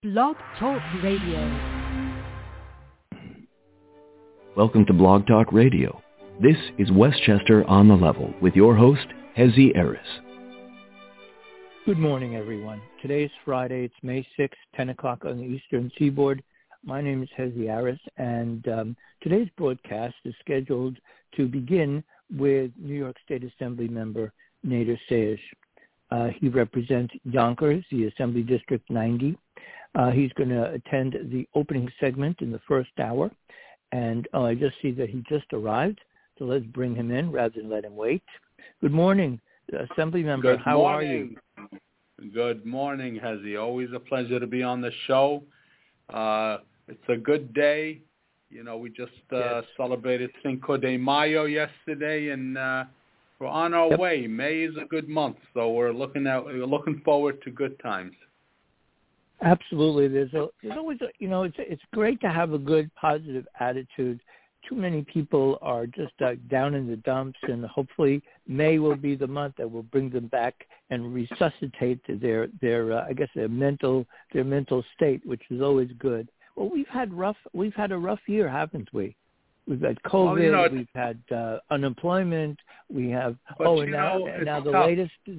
Blog Talk Radio. Welcome to Blog Talk Radio. This is Westchester on the Level with your host, Hezi Eris. Good morning, everyone. Today is Friday. It's May 6th, 10 o'clock on the Eastern Seaboard. My name is Hezi Eris, and today's broadcast is scheduled to begin with New York State Assembly member Nader Sayegh. He represents Yonkers, the Assembly District 90. He's going to attend the opening segment in the first hour. And I just see that he just arrived, so let's bring him in rather than let him wait. Good morning, Assembly member. How are you? Good morning, Hezi. Always a pleasure to be on the show. It's a good day. You know, we just celebrated Cinco de Mayo yesterday, and we're on our way. May is a good month, so we're looking forward to good times. Absolutely. There's always it's great to have a good, positive attitude. Too many people are just down in the dumps, and hopefully May will be the month that will bring them back and resuscitate their mental state, which is always good. Well, we've had a rough year, haven't we? We've had COVID, we've had unemployment, we have now the latest is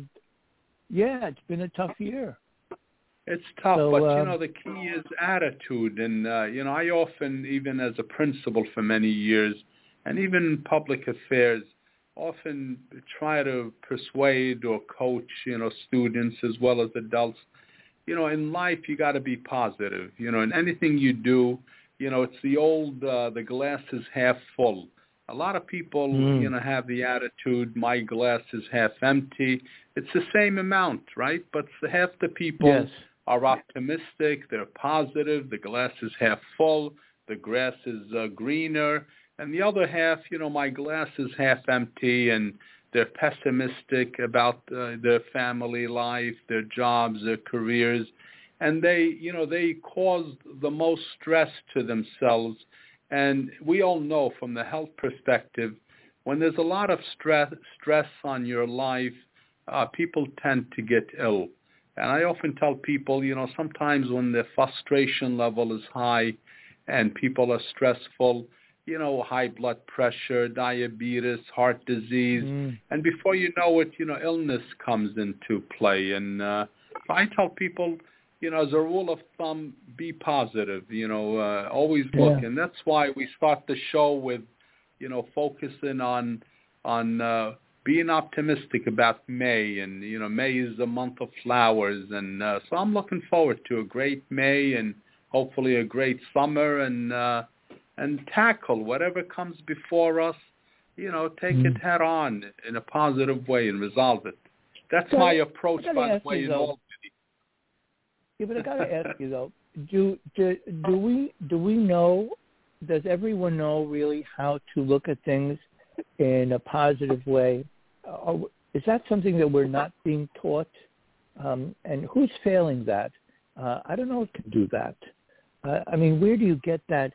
it's been a tough year. It's tough, but the key is attitude. And, I often, even as a principal for many years, and even in public affairs, often try to persuade or coach, students as well as adults. In life, you got to be positive. In anything you do, it's the old, the glass is half full. A lot of people, have the attitude, my glass is half empty. It's the same amount, right? But half the people are optimistic, they're positive, the glass is half full, the grass is greener, and the other half, my glass is half empty, and they're pessimistic about their family life, their jobs, their careers, and they cause the most stress to themselves. And we all know from the health perspective, when there's a lot of stress on your life, people tend to get ill. And I often tell people, sometimes when the frustration level is high and people are stressful, high blood pressure, diabetes, heart disease, and before you know it, illness comes into play. And I tell people, as a rule of thumb, be positive, always look. And that's why we start the show with, focusing on being optimistic about May, and May is the month of flowers, and so I'm looking forward to a great May and hopefully a great summer, and tackle whatever comes before us, take it head on in a positive way and resolve it. That's my approach, by the way. But I got to ask you though, do we know? Does everyone know really how to look at things in a positive way? Is that something that we're not being taught? And who's failing that? I don't know who can do that. Where do you get that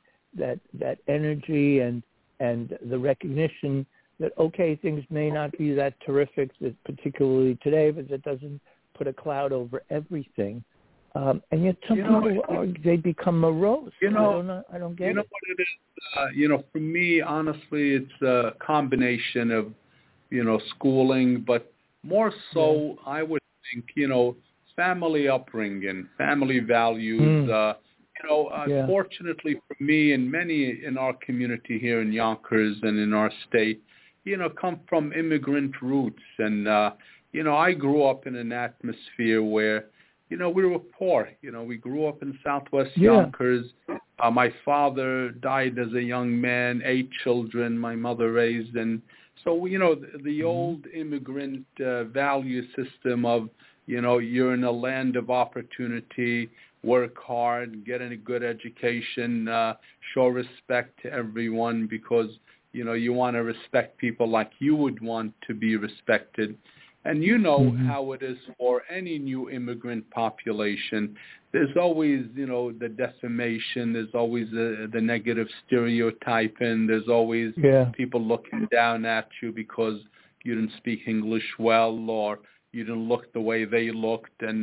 energy and the recognition that, okay, things may not be that terrific, particularly today, but that doesn't put a cloud over everything. And yet some people, they become morose. I don't get it. What it is? For me, honestly, it's a combination of, schooling, but more so, I would think, family upbringing, family values. Fortunately for me and many in our community here in Yonkers and in our state, come from immigrant roots. And, I grew up in an atmosphere where, we were poor. We grew up in Southwest Yonkers. My father died as a young man, 8 children my mother raised. And so, the old immigrant value system of, you're in a land of opportunity, work hard, get a good education, show respect to everyone because, you want to respect people like you would want to be respected. And how it is for any new immigrant population. There's always, the defamation. There's always the negative stereotyping. There's always people looking down at you because you didn't speak English well or you didn't look the way they looked. And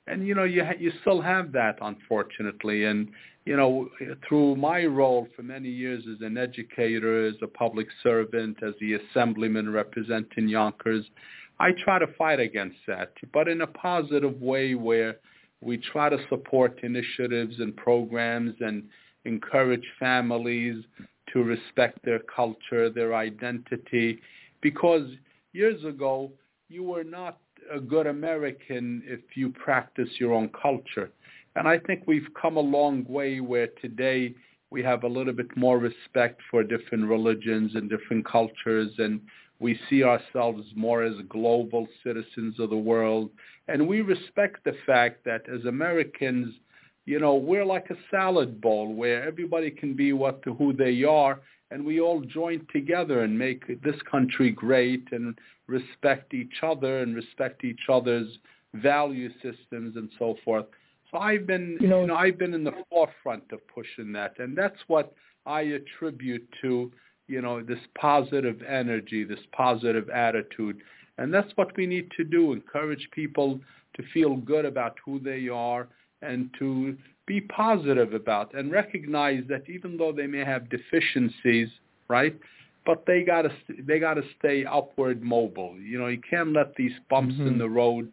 And, you still have that, unfortunately. And, through my role for many years as an educator, as a public servant, as the assemblyman representing Yonkers, I try to fight against that, but in a positive way where we try to support initiatives and programs and encourage families to respect their culture, their identity, because years ago, you were not a good American if you practice your own culture. And I think we've come a long way where today we have a little bit more respect for different religions and different cultures, and we see ourselves more as global citizens of the world. And we respect the fact that as Americans, we're like a salad bowl where everybody can be who they are, and we all join together and make this country great and respect each other and respect each other's value systems and so forth. So I've been, I've been in the forefront of pushing that, and that's what I attribute to, this positive energy, this positive attitude, and that's what we need to do: encourage people to feel good about who they are and to be positive about, and recognize that even though they may have deficiencies, right, but they gotta stay upward mobile. You can't let these bumps in the road,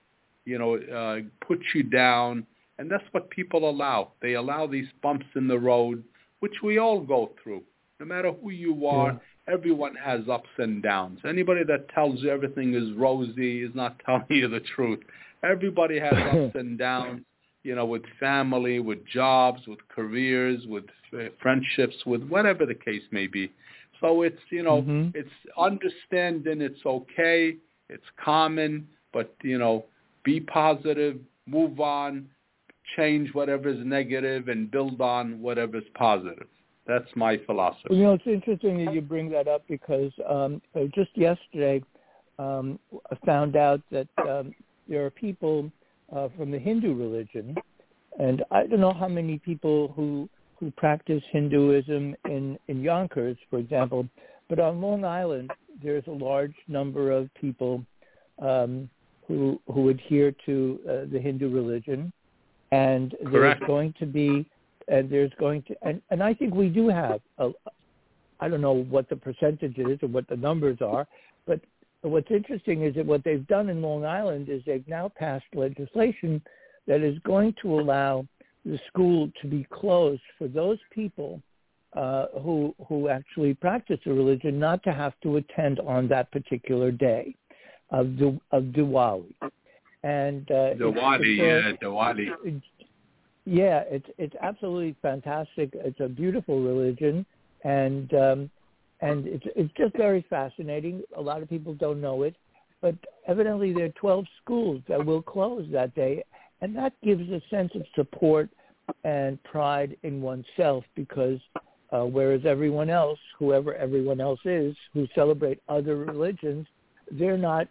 put you down. And that's what people allow. They allow these bumps in the road, which we all go through. No matter who you are, everyone has ups and downs. Anybody that tells you everything is rosy is not telling you the truth. Everybody has ups and downs, with family, with jobs, with careers, with friendships, with whatever the case may be. So it's, it's understanding it's okay, it's common, but, be positive, move on, change whatever is negative and build on whatever is positive. That's my philosophy. It's interesting that you bring that up because just yesterday I found out that there are people from the Hindu religion, and I don't know how many people who practice Hinduism in Yonkers, for example, but on Long Island there's a large number of people who adhere to the Hindu religion. And there's going to be, and I think we do have, I don't know what the percentage is or what the numbers are, but what's interesting is that what they've done in Long Island is they've now passed legislation that is going to allow the school to be closed for those people who actually practice the religion not to have to attend on that particular day of Diwali. And Diwali. Yeah, it's absolutely fantastic. It's a beautiful religion, and it's just very fascinating. A lot of people don't know it, but evidently there are 12 schools that will close that day, and that gives a sense of support and pride in oneself because whereas everyone else, whoever everyone else is, who celebrate other religions, they're not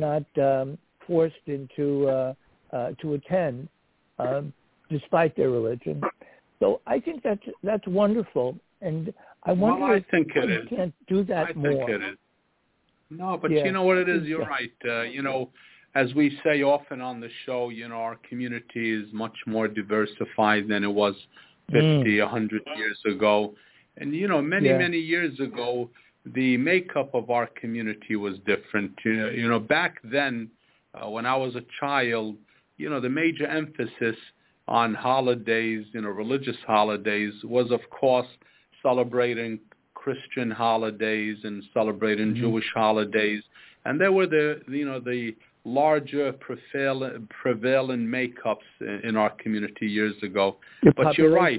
forced into to attend despite their religion. So I think that's wonderful, and I wonder if we can't do that more. I think it is. No, but you know what it is? You're right. As we say often on the show, our community is much more diversified than it was 50, 100 years ago. And, many years ago, the makeup of our community was different. Back then, when I was a child, the major emphasis on holidays, religious holidays, was, of course, celebrating Christian holidays and celebrating Jewish holidays. And there were the larger prevailing makeups in our community years ago. But you're right.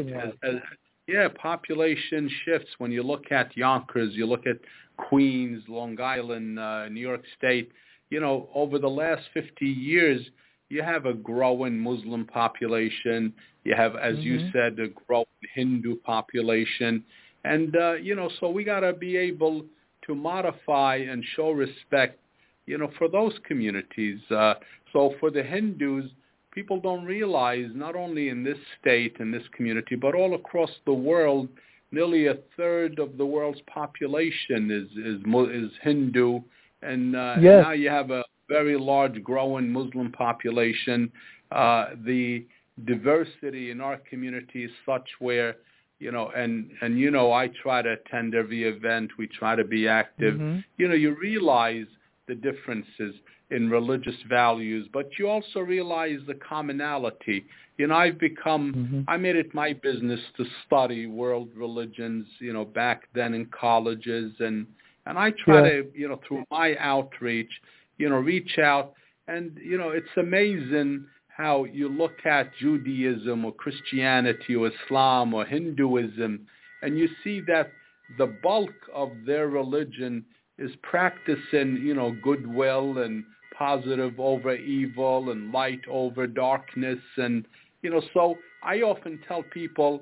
Population shifts. When you look at Yonkers, you look at Queens, Long Island, New York State, over the last 50 years, you have a growing Muslim population. You have, as you said, a growing Hindu population. And, so we got to be able to modify and show respect, for those communities. So for the Hindus, people don't realize, not only in this state, in this community, but all across the world, nearly a third of the world's population is Hindu. And now you have a very large growing Muslim population. the diversity in our community is such where, and I try to attend every event. We try to be active. Mm-hmm. You realize the differences in religious values, but you also realize the commonality. I've become, I made it my business to study world religions, back then in colleges, and I try to, through my outreach, reach out, and, it's amazing how you look at Judaism or Christianity or Islam or Hinduism, and you see that the bulk of their religion is practicing, goodwill and positive over evil and light over darkness. And, so I often tell people,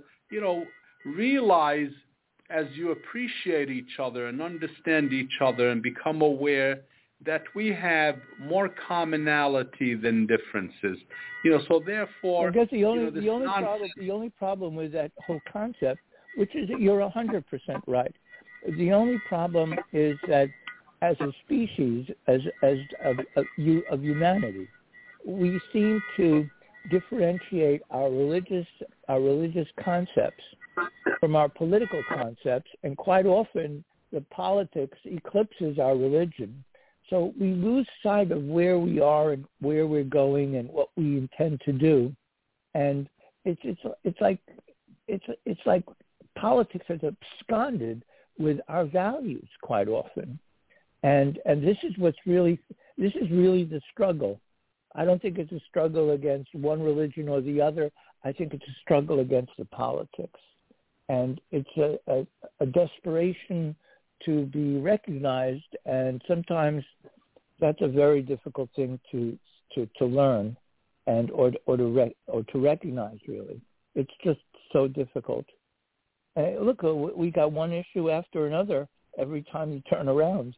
realize as you appreciate each other and understand each other and become aware that we have more commonality than differences. So therefore, I guess the only problem with that whole concept, which is that you're 100% right. The only problem is that as a species, of humanity, we seem to differentiate our religious concepts from our political concepts, and quite often the politics eclipses our religion. So we lose sight of where we are and where we're going and what we intend to do, and it's like politics has absconded with our values quite often, and this is really the struggle. I don't think it's a struggle against one religion or the other. I think it's a struggle against the politics, and it's a desperation to be recognized, and sometimes that's a very difficult thing to learn, and or to recognize. Really, it's just so difficult. Look, we got one issue after another every time you turn around.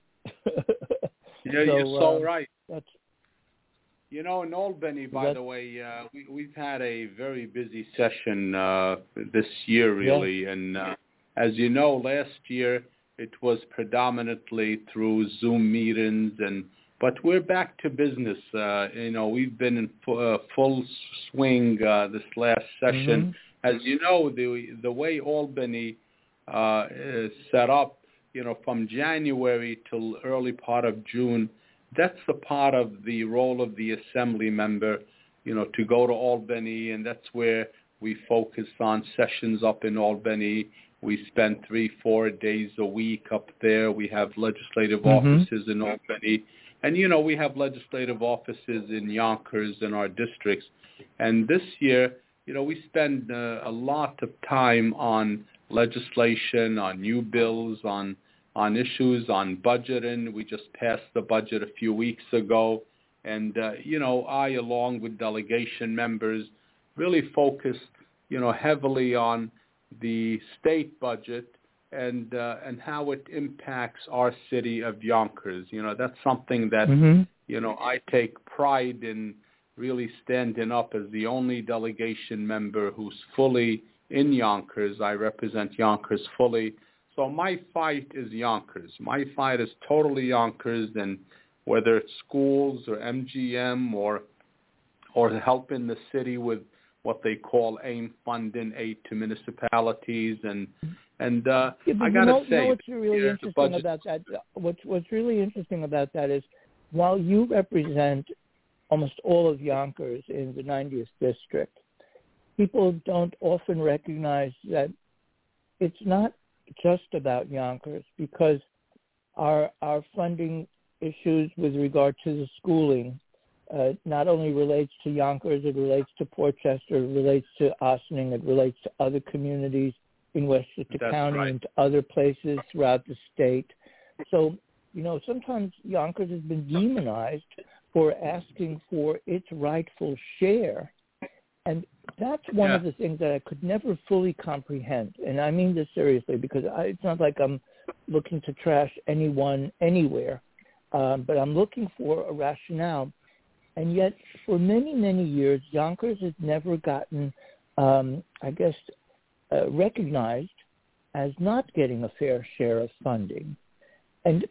You're so right. That's, in Albany, by the way, we've had a very busy session this year, really, yeah. and as you know, last year it was predominantly through Zoom meetings, but we're back to business. We've been in full swing this last session. As you know, the way Albany is set up, from January till early part of June, that's the part of the role of the assembly member, to go to Albany, and that's where we focus on sessions up in Albany. We spend 3-4 days a week up there. We have legislative offices in Albany. And, we have legislative offices in Yonkers in our districts. And this year, we spend a lot of time on legislation, on new bills, on issues, on budgeting. We just passed the budget a few weeks ago. And, I, along with delegation members, really focused, heavily on the state budget and how it impacts our city of Yonkers. That's something that, I take pride in, really standing up as the only delegation member who's fully in Yonkers. I represent Yonkers fully. So my fight is Yonkers. My fight is totally Yonkers, and whether it's schools or MGM or helping the city with what they call AIM funding, aid to municipalities, and I gotta say, what's really interesting about that? What's really interesting about that is, while you represent almost all of Yonkers in the 90th district, people don't often recognize that it's not just about Yonkers, because our funding issues with regard to the schooling not only relates to Yonkers, it relates to Port Chester, it relates to Ossining, it relates to other communities in Westchester County and to other places throughout the state. So, sometimes Yonkers has been demonized for asking for its rightful share. And that's one of the things that I could never fully comprehend. And I mean this seriously, because it's not like I'm looking to trash anyone anywhere, but I'm looking for a rationale. And yet, for many, many years, Yonkers has never gotten, recognized as not getting a fair share of funding. And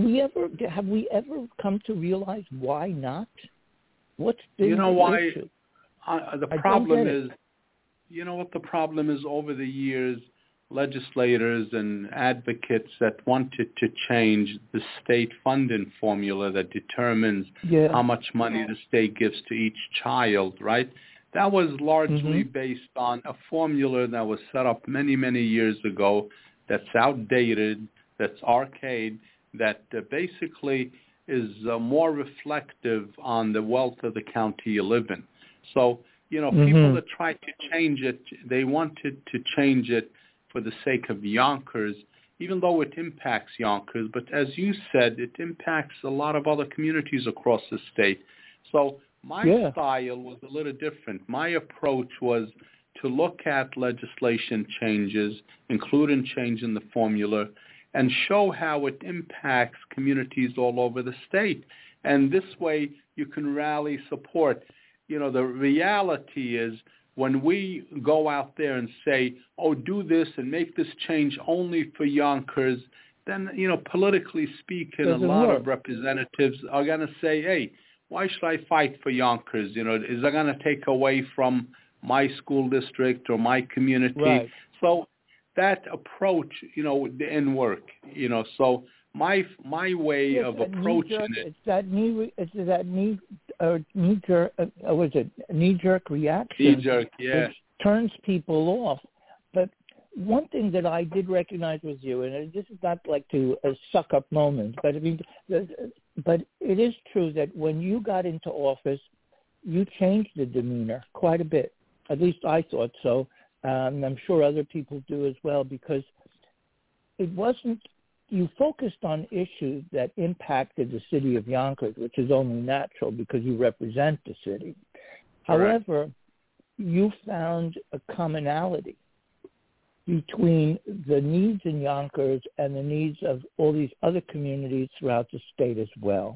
have we ever come to realize why not? What's been the issue? the problem is, you know what the problem is? Over the years, legislators and advocates that wanted to change the state funding formula that determines how much money the state gives to each child, right? That was largely based on a formula that was set up many, many years ago that's outdated, that's archaic, that basically is more reflective on the wealth of the county you live in. So, you know, people that tried to change it, they wanted to change it for the sake of Yonkers, even though it impacts Yonkers. But as you said, it impacts a lot of other communities across the state. So my style was a little different. My approach was to look at legislation changes, including changing the formula, and show how it impacts communities all over the state. And this way you can rally support. You know, the reality is when we go out there and say, oh, do this and make this change only for Yonkers, then, you know, politically speaking, a lot of representatives are going to say, hey, why should I fight for Yonkers? You know, is that going to take away from my school district or my community? Right. So that approach, you know, didn't work. You know, so my way of approaching it's that knee-jerk reaction. Knee-jerk, which turns people off. But one thing that I did recognize with you, and this is not like to suck up moments, but I mean, but it is true that when you got into office, you changed the demeanor quite a bit. At least I thought so. I'm sure other people do as well, because it wasn't, you focused on issues that impacted the city of Yonkers, which is only natural because you represent the city. Correct. However, you found a commonality between the needs in Yonkers and the needs of all these other communities throughout the state as well.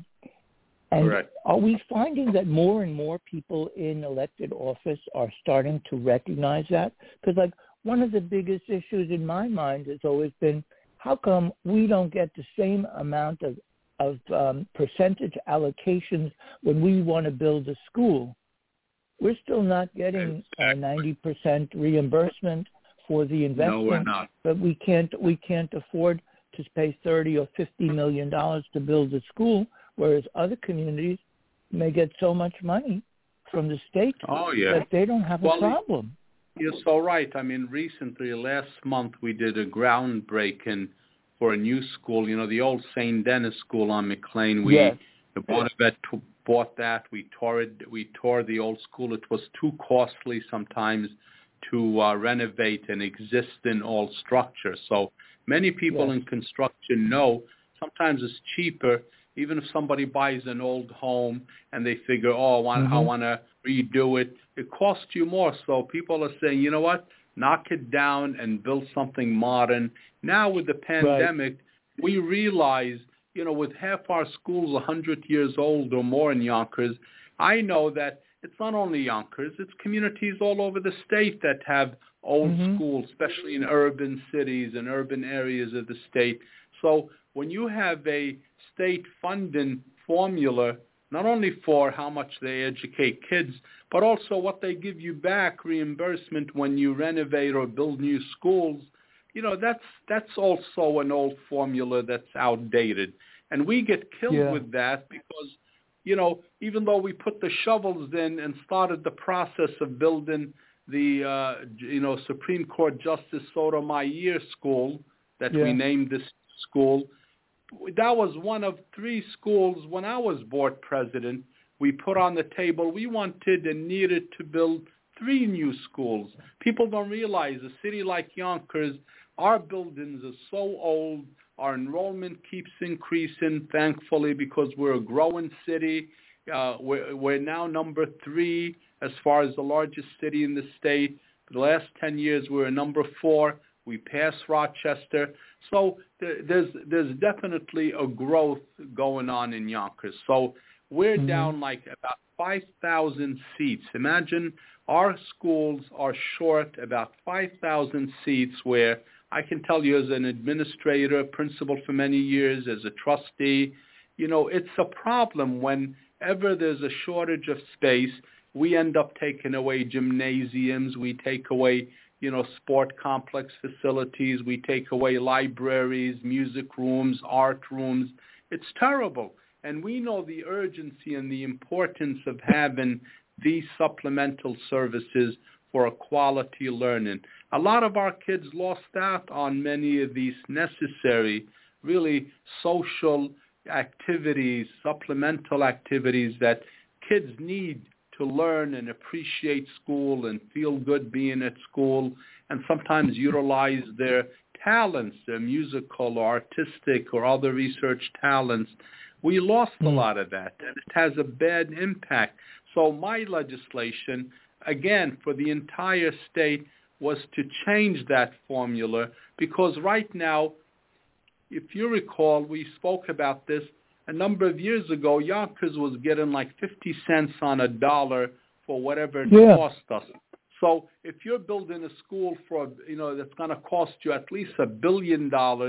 And Correct. Are we finding that more and more people in elected office are starting to recognize that? Because, like, one of the biggest issues in my mind has always been, how come we don't get the same amount of percentage allocations when we want to build a school? We're still not getting 90% reimbursement for the investment. No, we're not. But we can't afford to pay $30 or $50 million to build a school, whereas other communities may get so much money from the state that they don't have a problem. You're so right. I mean, recently, last month, we did a groundbreaking for a new school. You know, the old St. Denis School on McLean. The Board of Ed bought that. We tore the old school. It was too costly sometimes to renovate an existing old structure. So many people in construction know sometimes it's cheaper, even if somebody buys an old home and they figure, I want to redo it, it costs you more. So people are saying, you know what, knock it down and build something modern. Now with the pandemic, we realize, you know, with half our schools 100 years old or more in Yonkers, I know that it's not only Yonkers, it's communities all over the state that have old schools, especially in urban cities and urban areas of the state. So when you have a state funding formula, not only for how much they educate kids, but also what they give you back, reimbursement when you renovate or build new schools, you know, that's also an old formula that's outdated. And we get killed with that because, you know, even though we put the shovels in and started the process of building the, Supreme Court Justice Sotomayor School that we named this school, that was one of 3 schools when I was board president we put on the table. We wanted and needed to build 3 new schools. People don't realize a city like Yonkers, our buildings are so old. Our enrollment keeps increasing, thankfully, because we're a growing city. We're now number 3 as far as the largest city in the state. For the last 10 years, we're number 4. We passed Rochester. So there's definitely a growth going on in Yonkers. So we're down like about 5,000 seats. Imagine our schools are short about 5,000 seats, where I can tell you as an administrator, principal for many years, as a trustee, you know, it's a problem whenever there's a shortage of space. we end up taking away gymnasiums, we take away, sport complex facilities, we take away libraries, music rooms, art rooms. It's terrible. And we know the urgency and the importance of having these supplemental services for a quality learning. A lot of our kids lost out on many of these necessary, really social activities, supplemental activities that kids need to learn and appreciate school and feel good being at school, and sometimes utilize their talents, their musical or artistic or other research talents. We lost a lot of that, and it has a bad impact. So my legislation, again, for the entire state was to change that formula, because right now, if you recall, we spoke about this a number of years ago. Yonkers was getting like 50 cents on a dollar for whatever it cost us. So if you're building a school for, that's going to cost you at least $1 billion,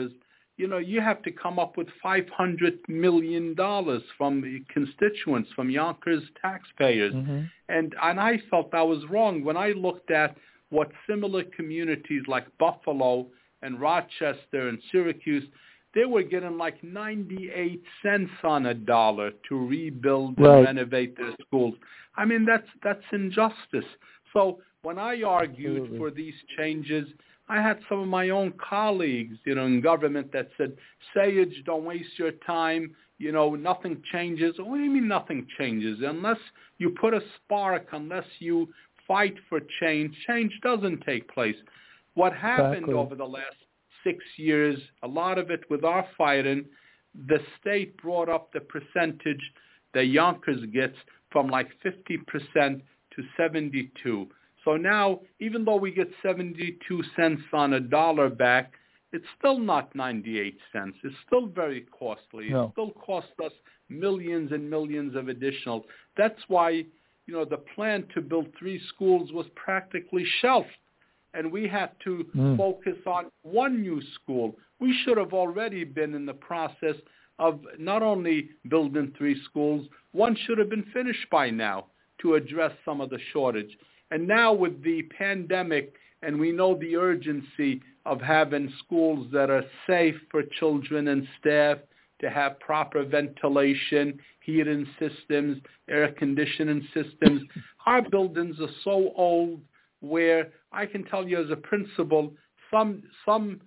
you have to come up with $500 million from the constituents, from Yonkers taxpayers. And I felt that was wrong when I looked at what similar communities like Buffalo and Rochester and Syracuse, they were getting like 98 cents on a dollar to rebuild and renovate their schools. I mean, that's injustice. So when I argued for these changes, I had some of my own colleagues, in government that said, Sage, don't waste your time. Nothing changes. What do you mean nothing changes? Unless you put a spark, unless you fight for change, change doesn't take place. What happened over the last 6 years, a lot of it with our fighting, the state brought up the percentage that Yonkers gets from like 50% to 72%. So now, even though we get 72 cents on a dollar back, it's still not 98 cents. It's still very costly. It still costs us millions and millions of additional. That's why, the plan to build 3 schools was practically shelved. And we had to focus on one new school. We should have already been in the process of not only building 3 schools, one should have been finished by now to address some of the shortage. And now with the pandemic, and we know the urgency of having schools that are safe for children and staff, to have proper ventilation, heating systems, air conditioning systems. Our buildings are so old where I can tell you as a principal, sometimes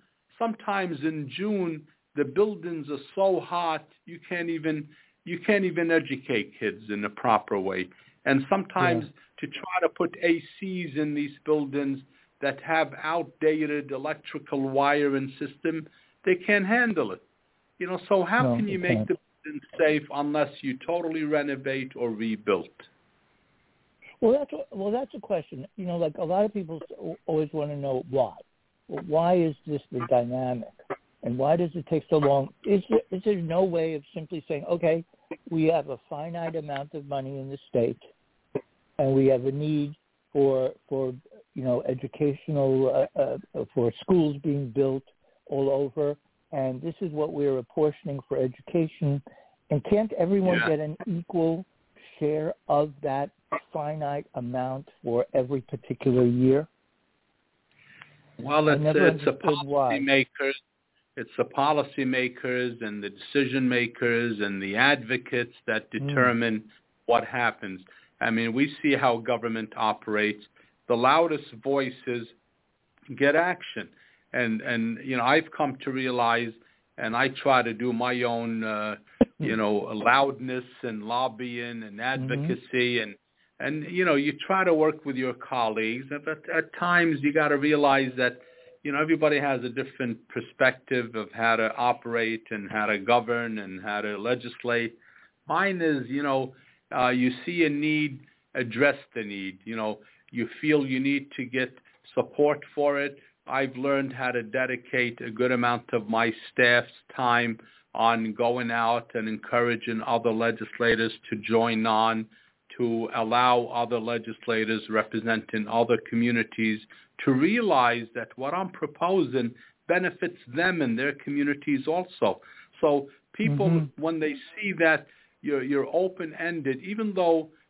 in June, the buildings are so hot you can't even educate kids in a proper way. And sometimes to try to put ACs in these buildings that have outdated electrical wiring system, they can't handle it. So how can you make the buildings safe unless you totally renovate or rebuild? Well, that's a question. Like a lot of people always want to know why. Well, why is this the dynamic, and why does it take so long? Is there no way of simply saying, okay, we have a finite amount of money in the state, and we have a need for educational for schools being built all over, and this is what we're apportioning for education, and can't everyone get an equal share of that finite amount for every particular year? Well, it's the policymakers. It's the policymakers and the decision makers and the advocates that determine what happens. I mean, we see how government operates. The loudest voices get action. And I've come to realize, and I try to do my own, loudness and lobbying and advocacy, and you try to work with your colleagues. But at times you got to realize that, everybody has a different perspective of how to operate and how to govern and how to legislate. Mine is, you see a need, address the need. You feel you need to get support for it. I've learned how to dedicate a good amount of my staff's time on going out and encouraging other legislators to join on, to allow other legislators representing other communities to realize that what I'm proposing benefits them and their communities also. So people, when they see that you're open-ended, even though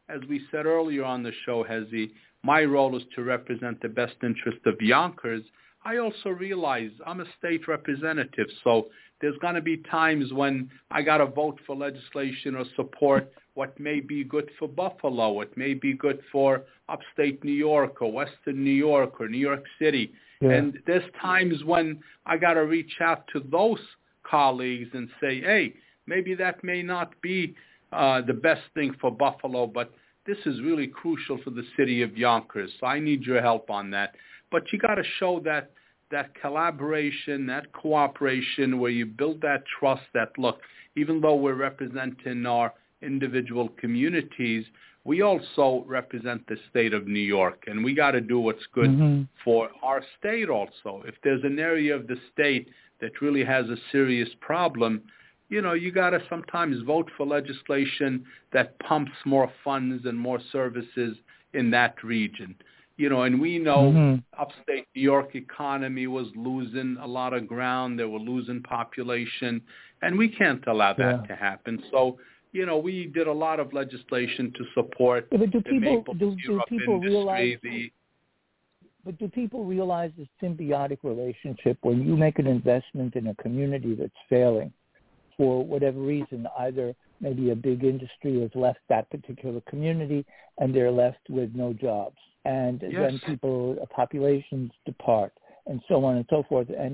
as we said earlier on the show, Hezi, my role is to represent the best interest of Yonkers. I also realize I'm a state representative, so there's going to be times when I got to vote for legislation or support what may be good for Buffalo, what may be good for upstate New York or Western New York or New York City. Yeah. And there's times when I got to reach out to those colleagues and say, hey, maybe that may not be the best thing for Buffalo, but this is really crucial for the city of Yonkers, so I need your help on that. But you got to show that collaboration, that cooperation, where you build that trust that, look, even though we're representing our individual communities, we also represent the state of New York, and we got to do what's good for our state also. If there's an area of the state that really has a serious problem, you know, you got to sometimes vote for legislation that pumps more funds and more services in that region. You know, and we know upstate New York economy was losing a lot of ground. They were losing population, and we can't allow that to happen. So, you know, we did a lot of legislation to support but do the people, maple syrup industry. But do people realize the symbiotic relationship when you make an investment in a community that's failing for whatever reason? Either maybe a big industry has left that particular community and they're left with no jobs. And then populations depart, and so on and so forth. And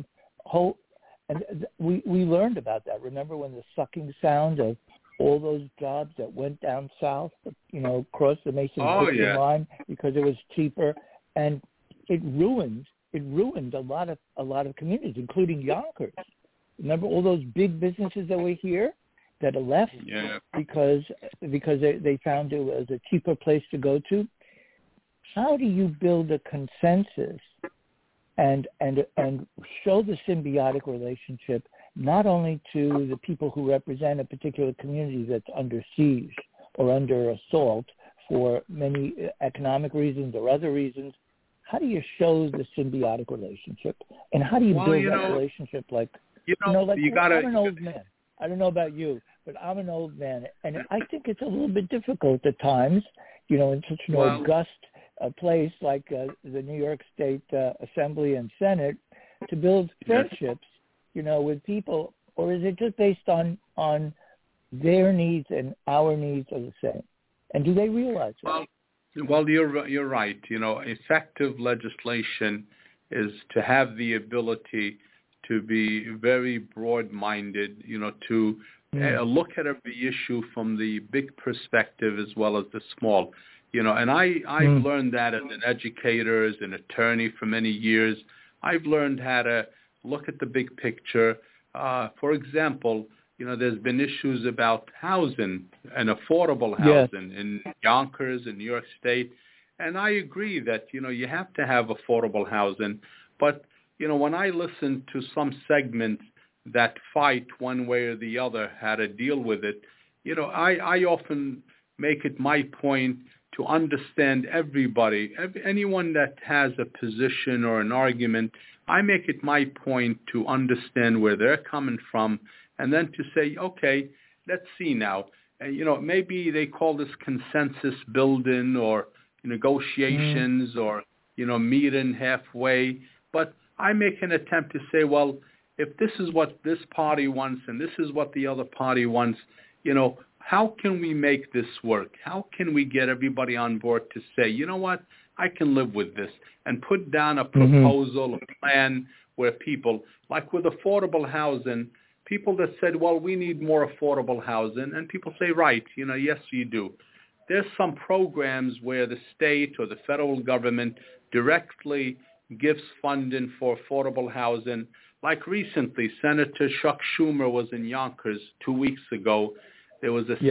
we learned about that. Remember when the sucking sound of all those jobs that went down south, you know, across the Mason-Dixon line because it was cheaper, and it ruined a lot of communities, including Yonkers. Remember all those big businesses that were here that are left because they found it was a cheaper place to go to. How do you build a consensus and show the symbiotic relationship not only to the people who represent a particular community that's under siege or under assault for many economic reasons or other reasons? How do you show the symbiotic relationship, and how do you build that relationship? I'm an old man. I don't know about you, but I'm an old man, and I think it's a little bit difficult at times, you know, in such an august place like the New York State Assembly and Senate to build friendships, you know, with people, or is it just based on their needs and our needs are the same? And do they realize that? Well, you're right. You know, effective legislation is to have the ability to be very broad-minded, you know, to look at every issue from the big perspective as well as the small. You know, and I've learned that as an educator, as an attorney for many years. I've learned how to look at the big picture. For example, you know, there's been issues about housing and affordable housing in Yonkers and New York State. And I agree that, you know, you have to have affordable housing. But, you know, when I listen to some segments that fight one way or the other how to deal with it, you know, I often make it my point to understand everybody, anyone that has a position or an argument. I make it my point to understand where they're coming from, and then to say, okay, let's see now. And, you know, maybe they call this consensus building or negotiations or, you know, meeting halfway. But I make an attempt to say, well, if this is what this party wants and this is what the other party wants, you know, how can we make this work? How can we get everybody on board to say, you know what, I can live with this, and put down a proposal, a plan where people, like with affordable housing, people that said, well, we need more affordable housing, and people say, right, you know, yes, you do. There's some programs where the state or the federal government directly gives funding for affordable housing. Like recently, Senator Chuck Schumer was in Yonkers 2 weeks ago. There was a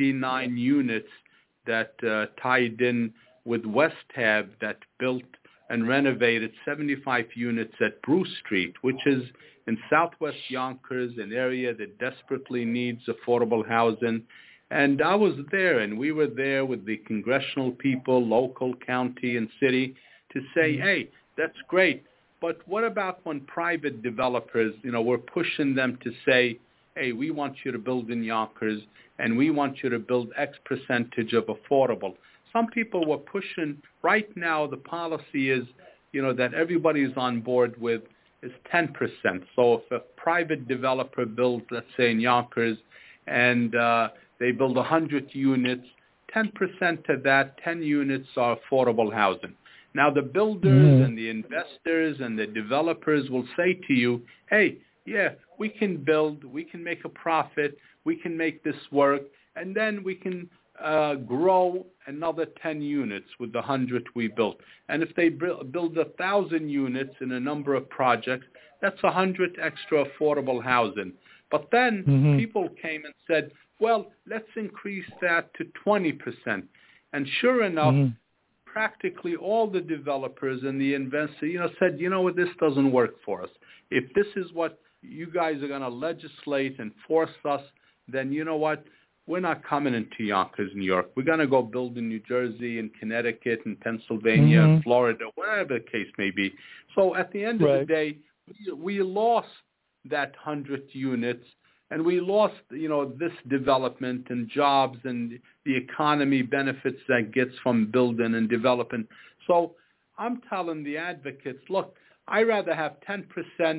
79 units that tied in with West Tab that built and renovated 75 units at Bruce Street, which is in southwest Yonkers, an area that desperately needs affordable housing. And I was there, and we were there with the congressional people, local, county, and city, to say, hey, that's great. But what about when private developers, you know, we're pushing them to say, hey, we want you to build in Yonkers, and we want you to build X percentage of affordable. Some people were pushing. Right now, the policy is, that everybody's on board with is 10%. So if a private developer builds, let's say in Yonkers, and they build 100 units, 10% of that, 10 units are affordable housing. Now the builders and the investors and the developers will say to you, hey, yeah, we can build, we can make a profit, we can make this work, and then we can grow another 10 units with the 100 we built. And if they build 1,000 units in a number of projects, that's 100 extra affordable housing. But then people came and said, well, let's increase that to 20%. And sure enough, practically all the developers and the investors, said, what, this doesn't work for us. If this is what you guys are going to legislate and force us, then you know what? We're not coming into Yonkers, New York. We're going to go build in New Jersey and Connecticut and Pennsylvania and Florida, wherever the case may be. So at the end of the day, we lost that 100 units, and we lost, this development and jobs and the economy benefits that gets from building and developing. So I'm telling the advocates, look, I'd rather have 10%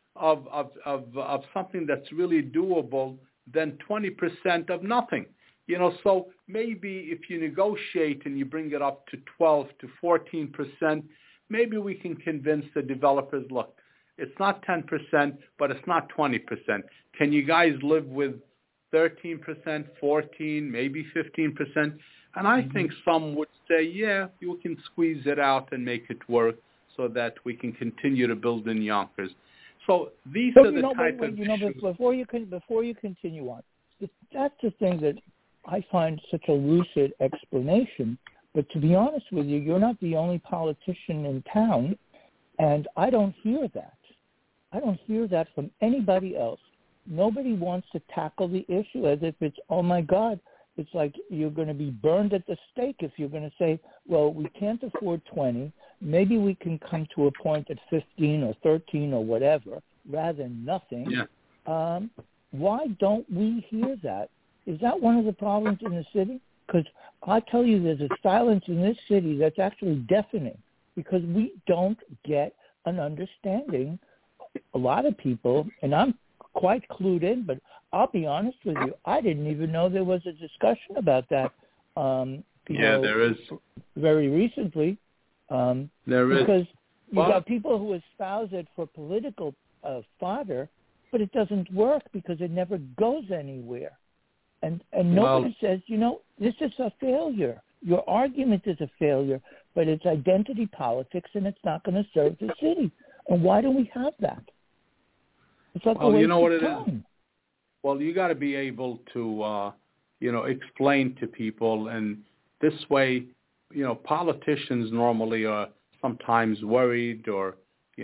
of something that's really doable than 20% of nothing. So maybe if you negotiate and you bring it up to 12 to 14%, maybe we can convince the developers, look, it's not 10%, but it's not 20%. Can you guys live with 13%, 14, maybe 15%? And I think some would say, yeah, you can squeeze it out and make it work so that we can continue to build in Yonkers. So these are the type of issues. Before you continue on, that's the thing that I find such a lucid explanation. But to be honest with you, you're not the only politician in town, and I don't hear that. I don't hear that from anybody else. Nobody wants to tackle the issue as if it's, oh my God, it's like you're going to be burned at the stake if you're going to say, well, we can't afford 20. Maybe we can come to a point at 15 or 13 or whatever, rather than nothing. Yeah. Why don't we hear that? Is that one of the problems in the city? Because I tell you, there's a silence in this city that's actually deafening because we don't get an understanding. A lot of people, and I'm quite clued in, but I'll be honest with you, I didn't even know there was a discussion about that. There is. Very recently. There is. Because you got people who espouse it for political fodder, but it doesn't work because it never goes anywhere. And nobody says, this is a failure. Your argument is a failure, but it's identity politics and it's not going to serve the city. And why don't we have that? It's like a waste of time. Well, you got to be able to, explain to people, and this way, politicians normally are sometimes worried or,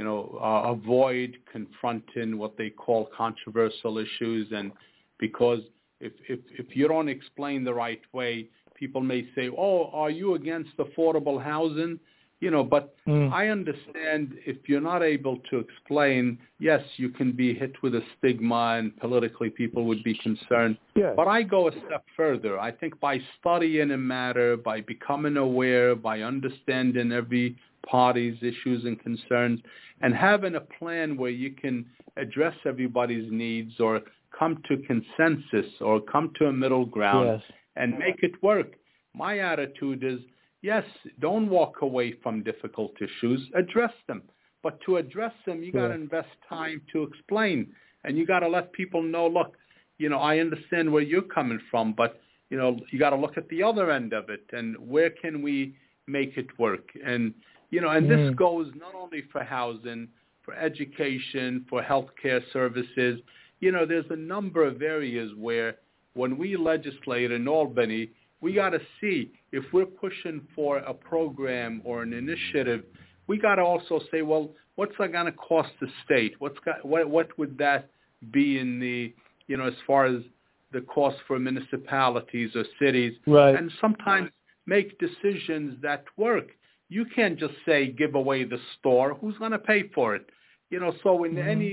avoid confronting what they call controversial issues, and because if you don't explain the right way, people may say, oh, are you against affordable housing? But I understand if you're not able to explain, yes, you can be hit with a stigma and politically people would be concerned. Yes. But I go a step further. I think by studying a matter, by becoming aware, by understanding every party's issues and concerns, and having a plan where you can address everybody's needs or come to consensus or come to a middle ground and make it work. My attitude is, yes, don't walk away from difficult issues. Address them. But to address them, you got to invest time to explain. And you got to let people know, look, I understand where you're coming from, but, you got to look at the other end of it. And where can we make it work? And, and this goes not only for housing, for education, for healthcare services. There's a number of areas where when we legislate in Albany, we got to see if we're pushing for a program or an initiative, we got to also say, well, what's that going to cost the state? What would that be in the, as far as the cost for municipalities or cities? Right. And sometimes make decisions that work. You can't just say, give away the store. Who's going to pay for it? So in any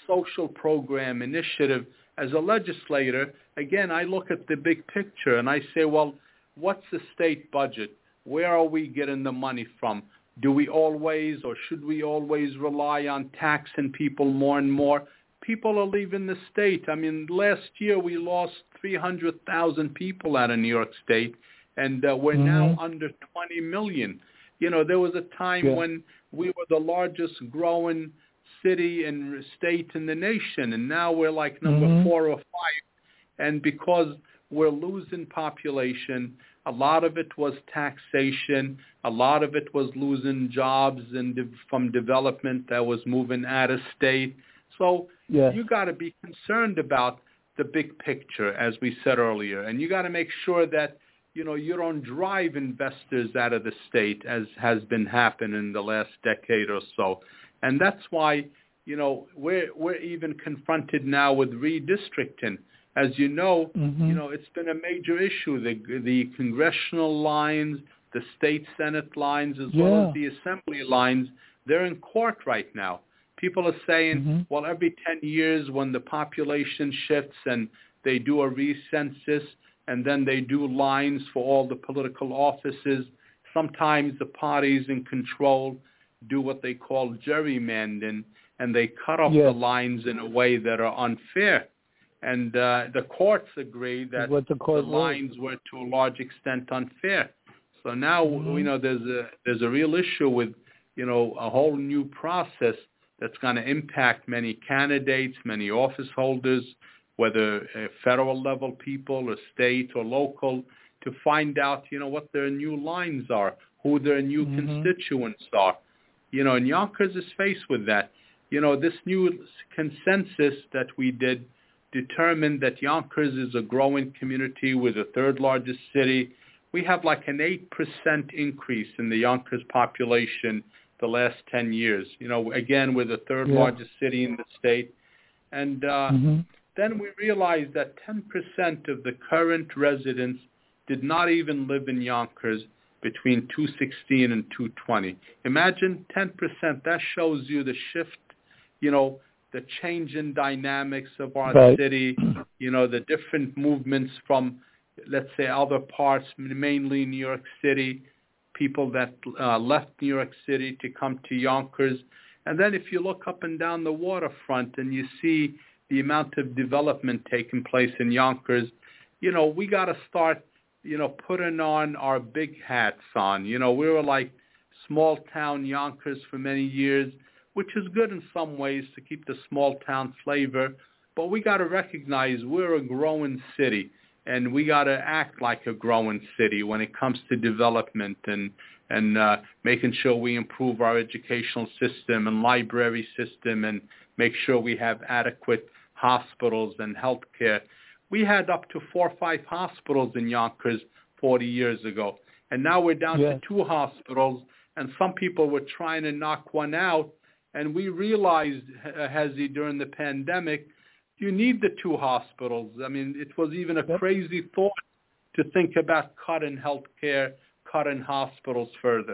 social program initiative. As a legislator, again, I look at the big picture and I say, well, what's the state budget? Where are we getting the money from? Do we always or should we always rely on taxing people more and more? People are leaving the state. I mean, last year we lost 300,000 people out of New York State, and we're now under 20 million. You know, there was a time when we were the largest growing city and state in the nation, and now we're like number 4 or 5. And because we're losing population, a lot of it was taxation, a lot of it was losing jobs and from development that was moving out of state. So you got to be concerned about the big picture, as we said earlier, and you got to make sure that you don't drive investors out of the state, as has been happening in the last decade or so. And that's why, we're even confronted now with redistricting. As you know, it's been a major issue. The congressional lines, the state Senate lines, as well as the assembly lines, they're in court right now. People are saying, well, every 10 years when the population shifts and they do a recensus and then they do lines for all the political offices, sometimes the parties in control do what they call gerrymandering, and they cut off the lines in a way that are unfair. And the courts agree that the lines were to a large extent unfair. So now, there's a real issue with, a whole new process that's going to impact many candidates, many office holders, whether federal level people or state or local, to find out, what their new lines are, who their new constituents are. And Yonkers is faced with that. This new consensus that we did determined that Yonkers is a growing community with the third largest city. We have like an 8% increase in the Yonkers population the last 10 years. Again, we're the third largest city in the state. And then we realized that 10% of the current residents did not even live in Yonkers between 2016 and 2020. Imagine 10%. That shows you the shift, the change in dynamics of our city, the different movements from, let's say, other parts, mainly New York City, people that left New York City to come to Yonkers. And then if you look up and down the waterfront and you see the amount of development taking place in Yonkers, we got to start, putting on our big hats on. We were like small town Yonkers for many years, which is good in some ways to keep the small town flavor. But we got to recognize we're a growing city, and we got to act like a growing city when it comes to development and making sure we improve our educational system and library system and make sure we have adequate hospitals and health care. We had up to 4 or 5 hospitals in Yonkers 40 years ago, and now we're down to 2 hospitals, and some people were trying to knock one out, and we realized, Hezi, during the pandemic, you need the 2 hospitals. I mean, it was even a crazy thought to think about cutting health care, cutting hospitals further.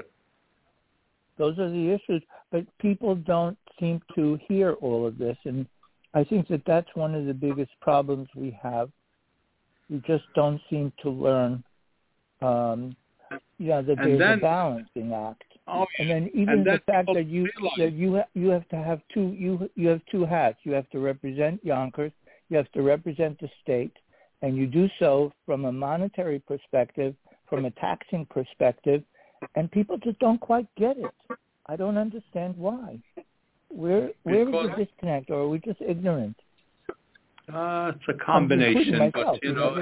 Those are the issues, but people don't seem to hear all of this, and I think that that's one of the biggest problems we have. We just don't seem to learn, that there's a balancing act. And then even the fact that you have to have you have 2 hats. You have to represent Yonkers, you have to represent the state, and you do so from a monetary perspective, from a taxing perspective, and people just don't quite get it. I don't understand why. Where is the disconnect, or are we just ignorant? It's a combination, myself,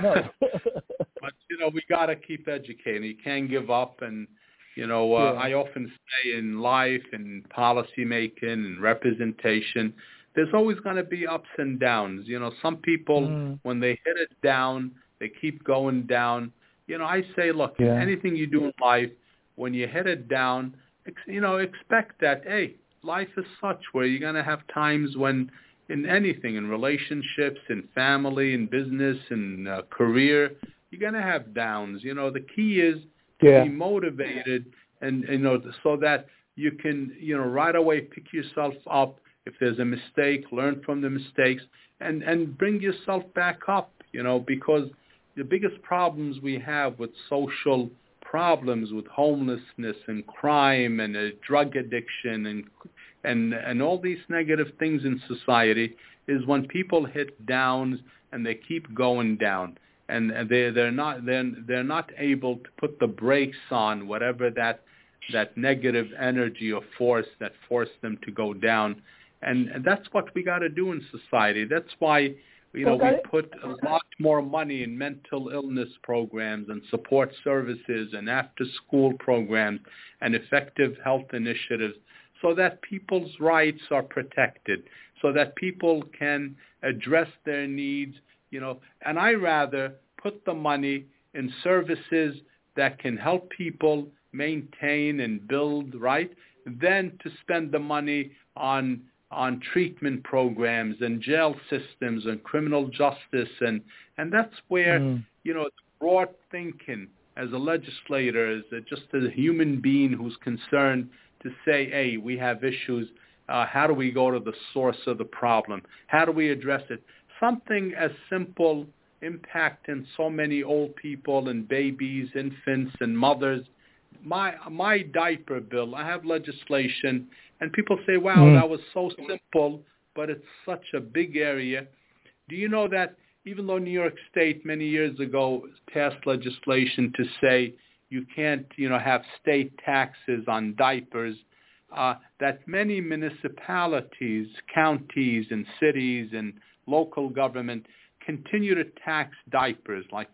but we got to keep educating. You can't give up, and I often say in life and policy making and representation, there's always going to be ups and downs. Some people, when they hit it down, they keep going down. I say, look, anything you do in life, when you hit it down, expect that, hey, life is such where you're going to have times when in anything, in relationships, in family, in business, in career, you're going to have downs. The key is to be motivated and, so that you can, right away pick yourself up If there's a mistake, learn from the mistakes and bring yourself back up, because the biggest problems we have with social problems, with homelessness and crime and drug addiction and all these negative things in society is when people hit downs and they keep going down, and they're not able to put the brakes on whatever that negative energy or force that forced them to go down, and that's what we got to do in society. That's why we put a lot more money in mental illness programs and support services and after-school programs and effective health initiatives, so that people's rights are protected, so that people can address their needs, and I rather put the money in services that can help people maintain and build, right, than to spend the money on treatment programs and jail systems and criminal justice, and that's where, broad thinking as a legislator, as just a human being who's concerned to say, hey, we have issues. How do we go to the source of the problem? How do we address it? Something as simple impacting so many old people and babies, infants, and mothers. My diaper bill, I have legislation, and people say, wow, that was so simple, but it's such a big area. Do you know that even though New York State many years ago passed legislation to say you can't, have state taxes on diapers, that many municipalities, counties, and cities and local government continue to tax diapers like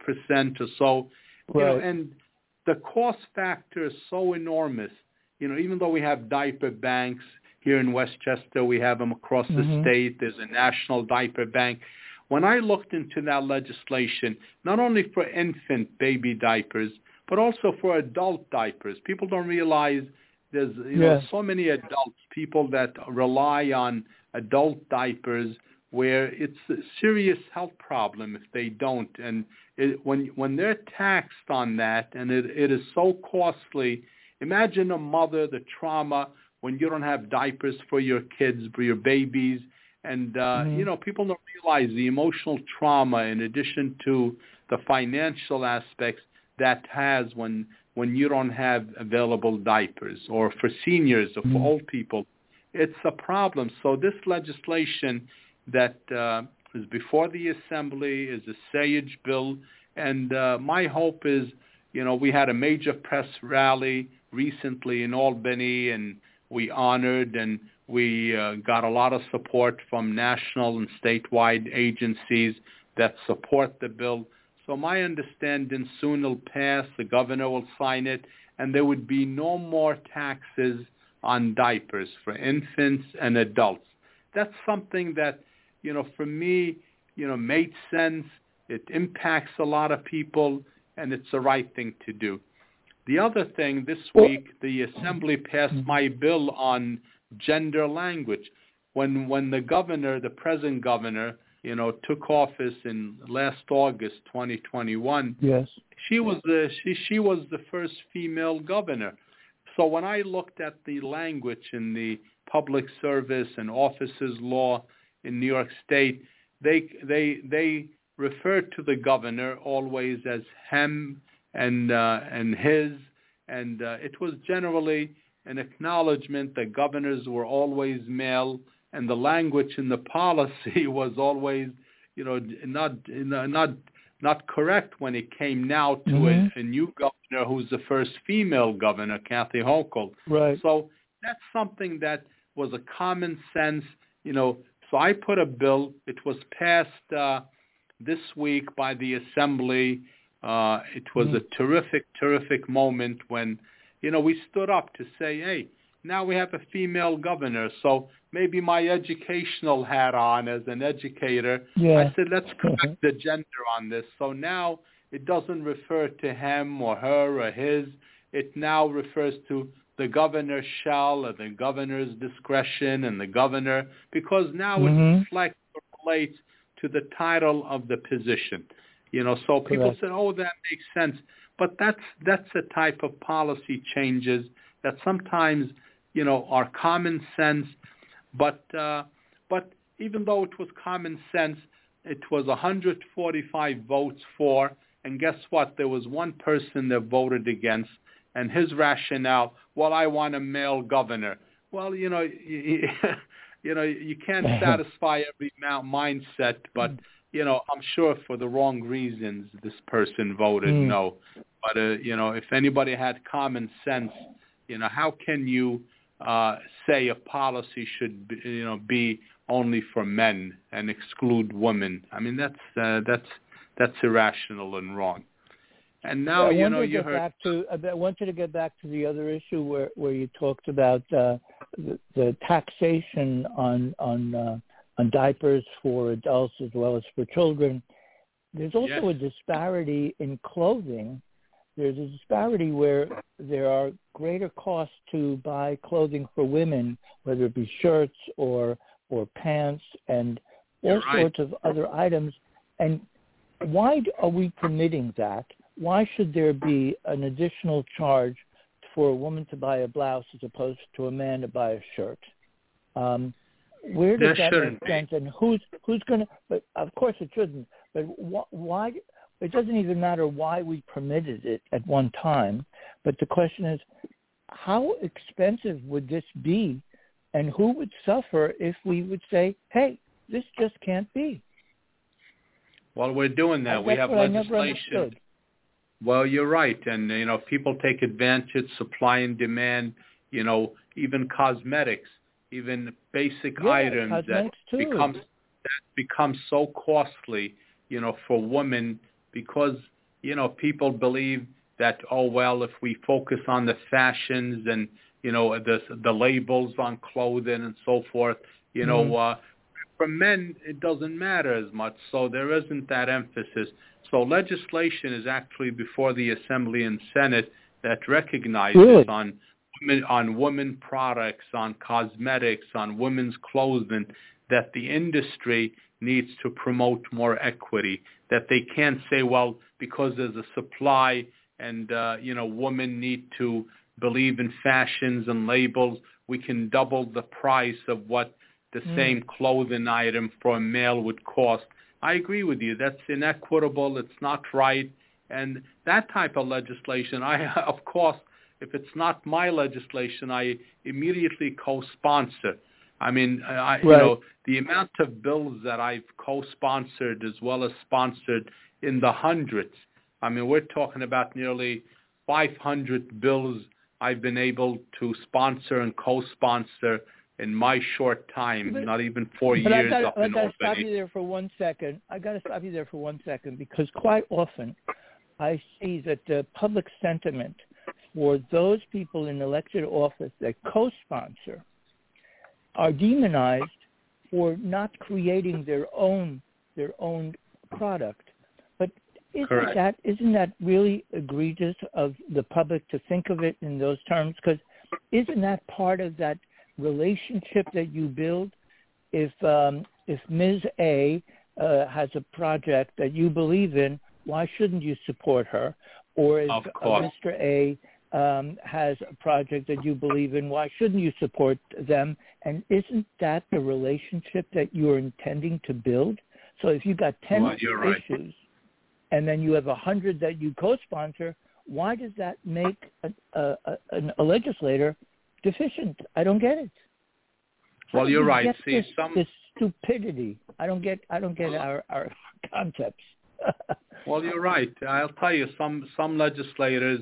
5% or so, right. And the cost factor is so enormous. Even though we have diaper banks here in Westchester, we have them across the state. There's a national diaper bank. When I looked into that legislation, not only for infant baby diapers, but also for adult diapers, people don't realize there's so many adults, people that rely on adult diapers, where it's a serious health problem if they don't. And when they're taxed on that, and it is so costly, imagine a mother, the trauma when you don't have diapers for your kids, for your babies. And, people don't realize the emotional trauma in addition to the financial aspects that has when you don't have available diapers, or for seniors or for old people. It's a problem. So this legislation that is before the Assembly is a sage bill, and my hope is, we had a major press rally recently in Albany, and we honored and we got a lot of support from national and statewide agencies that support the bill. So my understanding, soon it'll pass, the governor will sign it, and there would be no more taxes on diapers for infants and adults. That's something that, for me, made sense. It impacts a lot of people, and it's the right thing to do. The other thing, this week, the Assembly passed my bill on gender language. When the governor, the present governor, took office in last August 2021, yes, she was the first female governor. So when I looked at the language in the public service and officers law in New York State, they referred to the governor always as him and his, and it was generally an acknowledgement that governors were always male, and the language in the policy was always, not correct when it came now to a new governor who's the first female governor, Kathy Hochul. Right. So that's something that was a common sense, So I put a bill. It was passed this week by the Assembly. It was a terrific moment when, we stood up to say, hey, now we have a female governor. So maybe my educational hat on as an educator, I said, let's correct the gender on this. So now it doesn't refer to him or her or his. It now refers to the governor shall, or the governor's discretion, and the governor, because now it reflects or relates to the title of the position. So people say, oh, that makes sense. But that's a type of policy changes that sometimes, are common sense, But even though it was common sense, it was 145 votes for, and guess what? There was one person that voted against, and his rationale, well, I want a male governor. Well, you can't satisfy every mindset, but I'm sure for the wrong reasons this person voted no. But if anybody had common sense, how can you say a policy should be only for men and exclude women? I mean, that's irrational and wrong. And now I wanted to get back to the other issue where you talked about the taxation on diapers for adults as well as for children. There's also a disparity in clothing. There's a disparity where there are greater costs to buy clothing for women, whether it be shirts or pants and all sorts of other items. And why are we permitting that? Why should there be an additional charge for a woman to buy a blouse as opposed to a man to buy a shirt? Where does that make sense? And who's going to? But of course it shouldn't. But why? It doesn't even matter why we permitted it at one time. But the question is, how expensive would this be, and who would suffer if we would say, "Hey, this just can't be"? Well, we're doing that. We have legislation. Well, you're right. And, people take advantage, supply and demand, even cosmetics, even basic items that become so costly, for women because, people believe that, if we focus on the fashions and, the labels on clothing and so forth, for men, it doesn't matter as much. So there isn't that emphasis. So legislation is actually before the Assembly and Senate that recognizes on women products, on cosmetics, on women's clothing, that the industry needs to promote more equity, that they can't say, well, because there's a supply and, women need to believe in fashions and labels, we can double the price of what the same clothing item for a male would cost. I agree with you. That's inequitable. It's not right. And that type of legislation, of course, if it's not my legislation, I immediately co-sponsor. I mean, the amount of bills that I've co-sponsored as well as sponsored in the hundreds. I mean, we're talking about nearly 500 bills I've been able to sponsor and co-sponsor in my short time, not even 4 years up in Albany. I got to stop you there for 1 second. Because quite often I see that the public sentiment for those people in elected office that co-sponsor are demonized for not creating their own product. But isn't that really egregious of the public to think of it in those terms? Because isn't that part of that relationship that you build? If Ms. A has a project that you believe in, why shouldn't you support her? Or if Mr. A has a project that you believe in, why shouldn't you support them? And isn't that the relationship that you're intending to build? So if you've got 10 issues and then you have 100 that you co-sponsor, why does that make a legislator deficient? I don't get it. Well, you're right. See, this stupidity. I don't get our concepts. Well, you're right. I'll tell you, some legislators,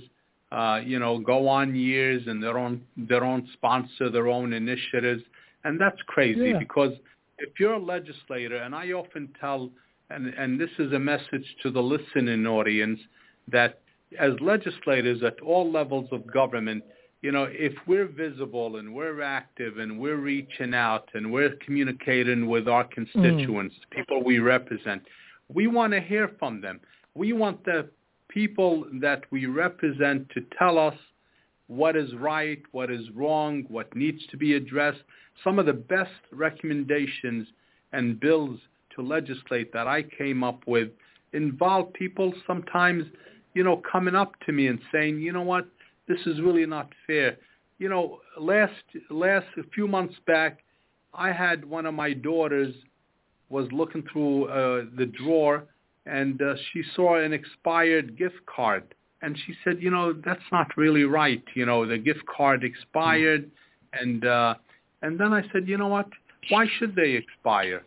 go on years and they don't sponsor their own initiatives, and that's crazy. Because if you're a legislator, and I often tell, and this is a message to the listening audience, that as legislators at all levels of government, if we're visible and we're active and we're reaching out and we're communicating with our constituents, people we represent, we want to hear from them. We want the people that we represent to tell us what is right, what is wrong, what needs to be addressed. Some of the best recommendations and bills to legislate that I came up with involve people sometimes, coming up to me and saying, you know what, this is really not fair. Last a few months back, I had one of my daughters was looking through the drawer, and she saw an expired gift card. And she said, that's not really right. The gift card expired. And then I said, you know what? Why should they expire?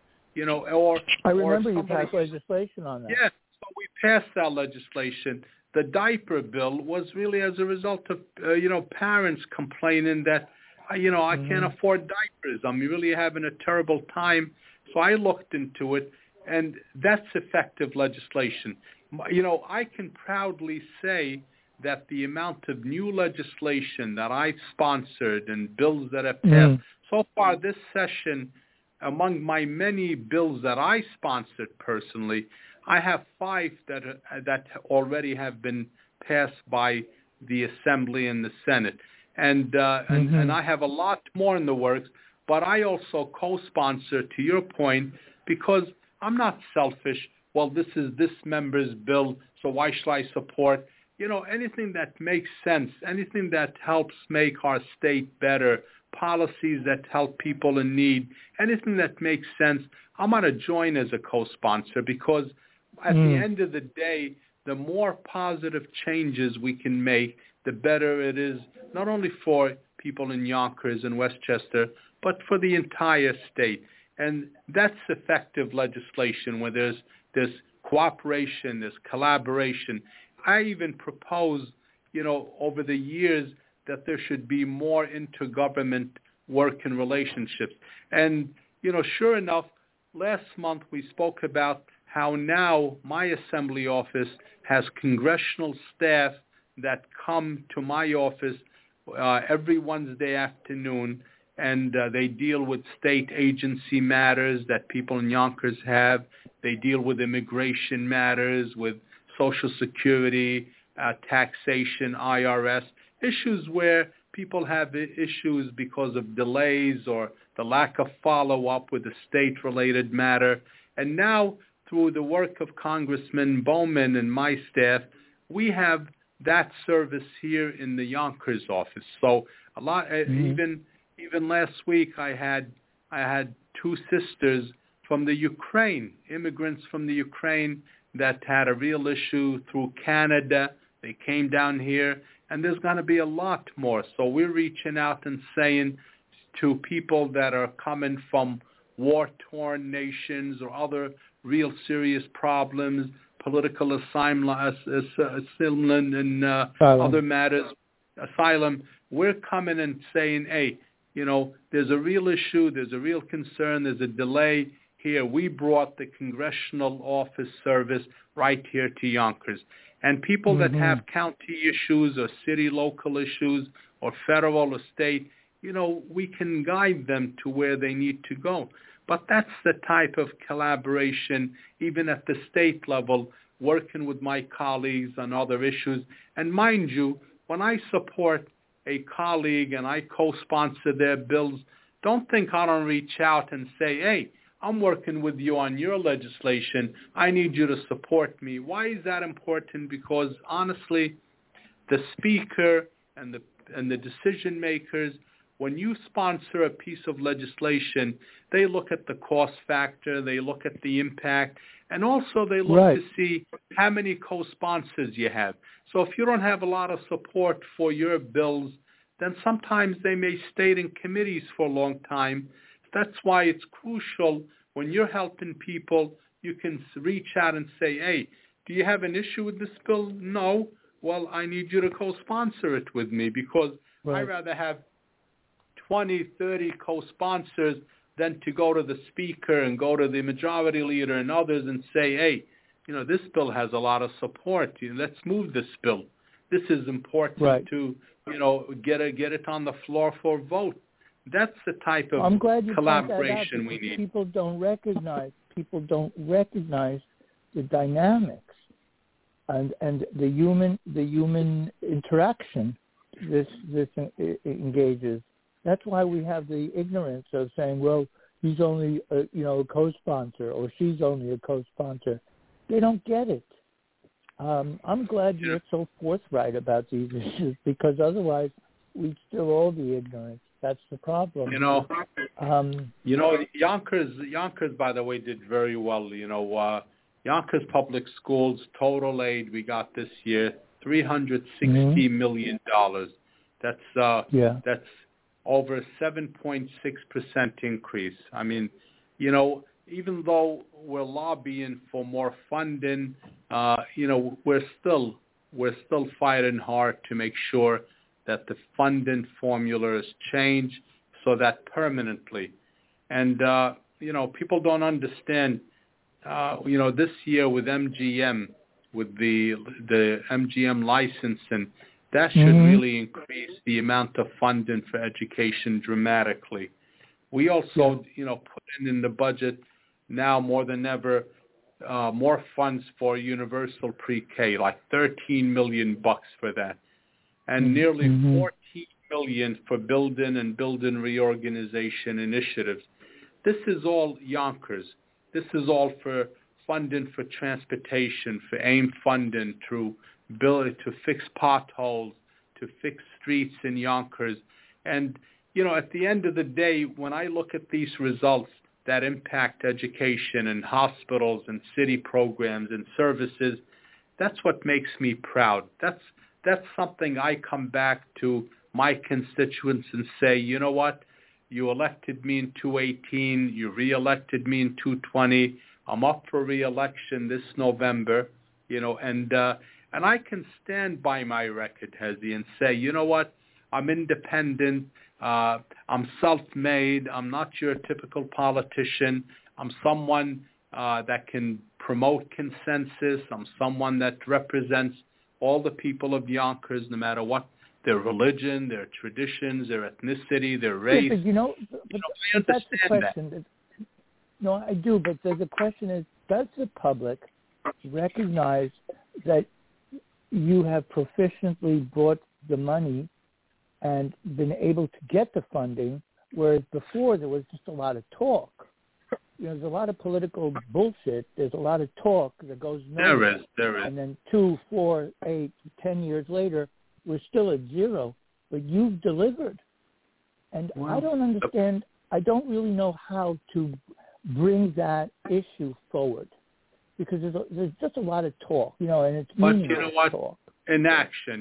I remember you passed legislation on that. Yes, so we passed that legislation. The diaper bill was really as a result of, parents complaining that, I can't afford diapers. I'm really having a terrible time. So I looked into it, and that's effective legislation. I can proudly say that the amount of new legislation that I've sponsored and bills that have passed so far this session, among my many bills that I sponsored personally, I have 5 that already have been passed by the Assembly and the Senate, and I have a lot more in the works. But I also co-sponsor, to your point, because I'm not selfish. Well, this is this member's bill, so why should I support? Anything that makes sense, anything that helps make our state better, policies that help people in need, anything that makes sense, I'm going to join as a co-sponsor, because at the end of the day, the more positive changes we can make, the better it is, not only for people in Yonkers and Westchester, but for the entire state. And that's effective legislation where there's cooperation, there's collaboration. I even propose, over the years that there should be more intergovernment work and relationships. And, sure enough, last month we spoke about how now my assembly office has congressional staff that come to my office every Wednesday afternoon, and they deal with state agency matters that people in Yonkers have. They deal with immigration matters, with Social Security, taxation, IRS, issues where people have issues because of delays or the lack of follow-up with a state-related matter. And now, through the work of Congressman Bowman and my staff, we have that service here in the Yonkers office. So a lot, even last week, I had 2 sisters from the Ukraine, immigrants from the Ukraine that had a real issue through Canada. They came down here, and there's going to be a lot more. So we're reaching out and saying to people that are coming from war-torn nations or other real serious problems, political asylum and other matters, asylum, we're coming and saying, hey, there's a real issue, there's a real concern, there's a delay here. We brought the congressional office service right here to Yonkers. And people that have county issues or city local issues or federal or state, we can guide them to where they need to go. But that's the type of collaboration, even at the state level, working with my colleagues on other issues. And mind you, when I support a colleague and I co-sponsor their bills, don't think I don't reach out and say, hey, I'm working with you on your legislation. I need you to support me. Why is that important? Because honestly, the speaker and the decision makers, when you sponsor a piece of legislation, they look at the cost factor, they look at the impact, and also they look to see how many co-sponsors you have. So if you don't have a lot of support for your bills, then sometimes they may stay in committees for a long time. That's why it's crucial when you're helping people, you can reach out and say, hey, do you have an issue with this bill? No. Well, I need you to co-sponsor it with me, because I'd rather have 20, 30 co-sponsors than to go to the speaker and go to the majority leader and others and say, hey, this bill has a lot of support. Let's move this bill. This is important to, get it on the floor for vote. That's the type of collaboration we need. People don't recognize the dynamics and the human interaction this engages. That's why we have the ignorance of saying, well, he's only a co-sponsor or she's only a co-sponsor. They don't get it. I'm glad you're so forthright about these issues, because otherwise we'd still all be ignorant. That's the problem. Yonkers, by the way, did very well. Yonkers Public Schools total aid we got this year $360 million. That's over a 7.6% increase. I mean, even though we're lobbying for more funding, we're still fighting hard to make sure that the funding formula is changed so that permanently. And, people don't understand, this year with MGM, with the MGM licensing, that should really increase the amount of funding for education dramatically. We also, put in the budget now more than ever, more funds for universal pre-K, like $13 million for that, and nearly $14 million for building reorganization initiatives. This is all Yonkers. This is all for funding for transportation, for AIM funding to fix potholes, to fix streets in Yonkers. And, at the end of the day, when I look at these results that impact education and hospitals and city programs and services, that's what makes me proud. That's something I come back to my constituents and say, you know what? You elected me in 2018. You re-elected me in 2020. I'm up for re-election this November, and I can stand by my record, Hezi, and say, you know what? I'm independent. I'm self-made. I'm not your typical politician. I'm someone that can promote consensus. I'm someone that represents all the people of Yonkers, no matter what their religion, their traditions, their ethnicity, their race. Yeah, but that's the question. No, I do, but the question is, does the public recognize that you have proficiently brought the money and been able to get the funding, whereas before there was just a lot of talk? There's a lot of political bullshit. There's a lot of talk that goes nowhere. There is. And then 2, 4, 8, 10 years later, we're still at zero, but you've delivered. And I don't understand. I don't really know how to bring that issue forward, because there's just a lot of talk, and it's meaningless talk. In action,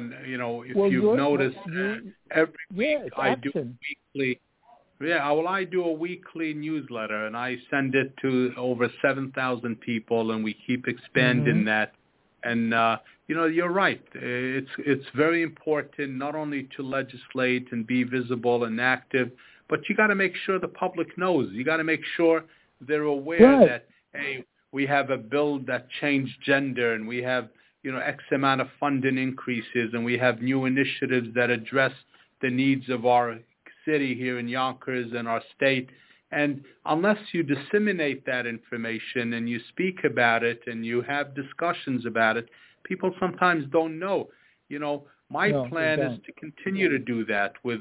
if you've noticed, every week I do a weekly. Yeah, I do a weekly newsletter, and I send it to over 7,000 people, and we keep expanding that. And you're right. It's very important not only to legislate and be visible and active, but you got to make sure the public knows. You got to make sure they're aware that, hey, we have a bill that changed gender, and we have X amount of funding increases, and we have new initiatives that address the needs of our city here in Yonkers and our state. And unless you disseminate that information and you speak about it and you have discussions about it, people sometimes don't know. My plan is to continue to do that with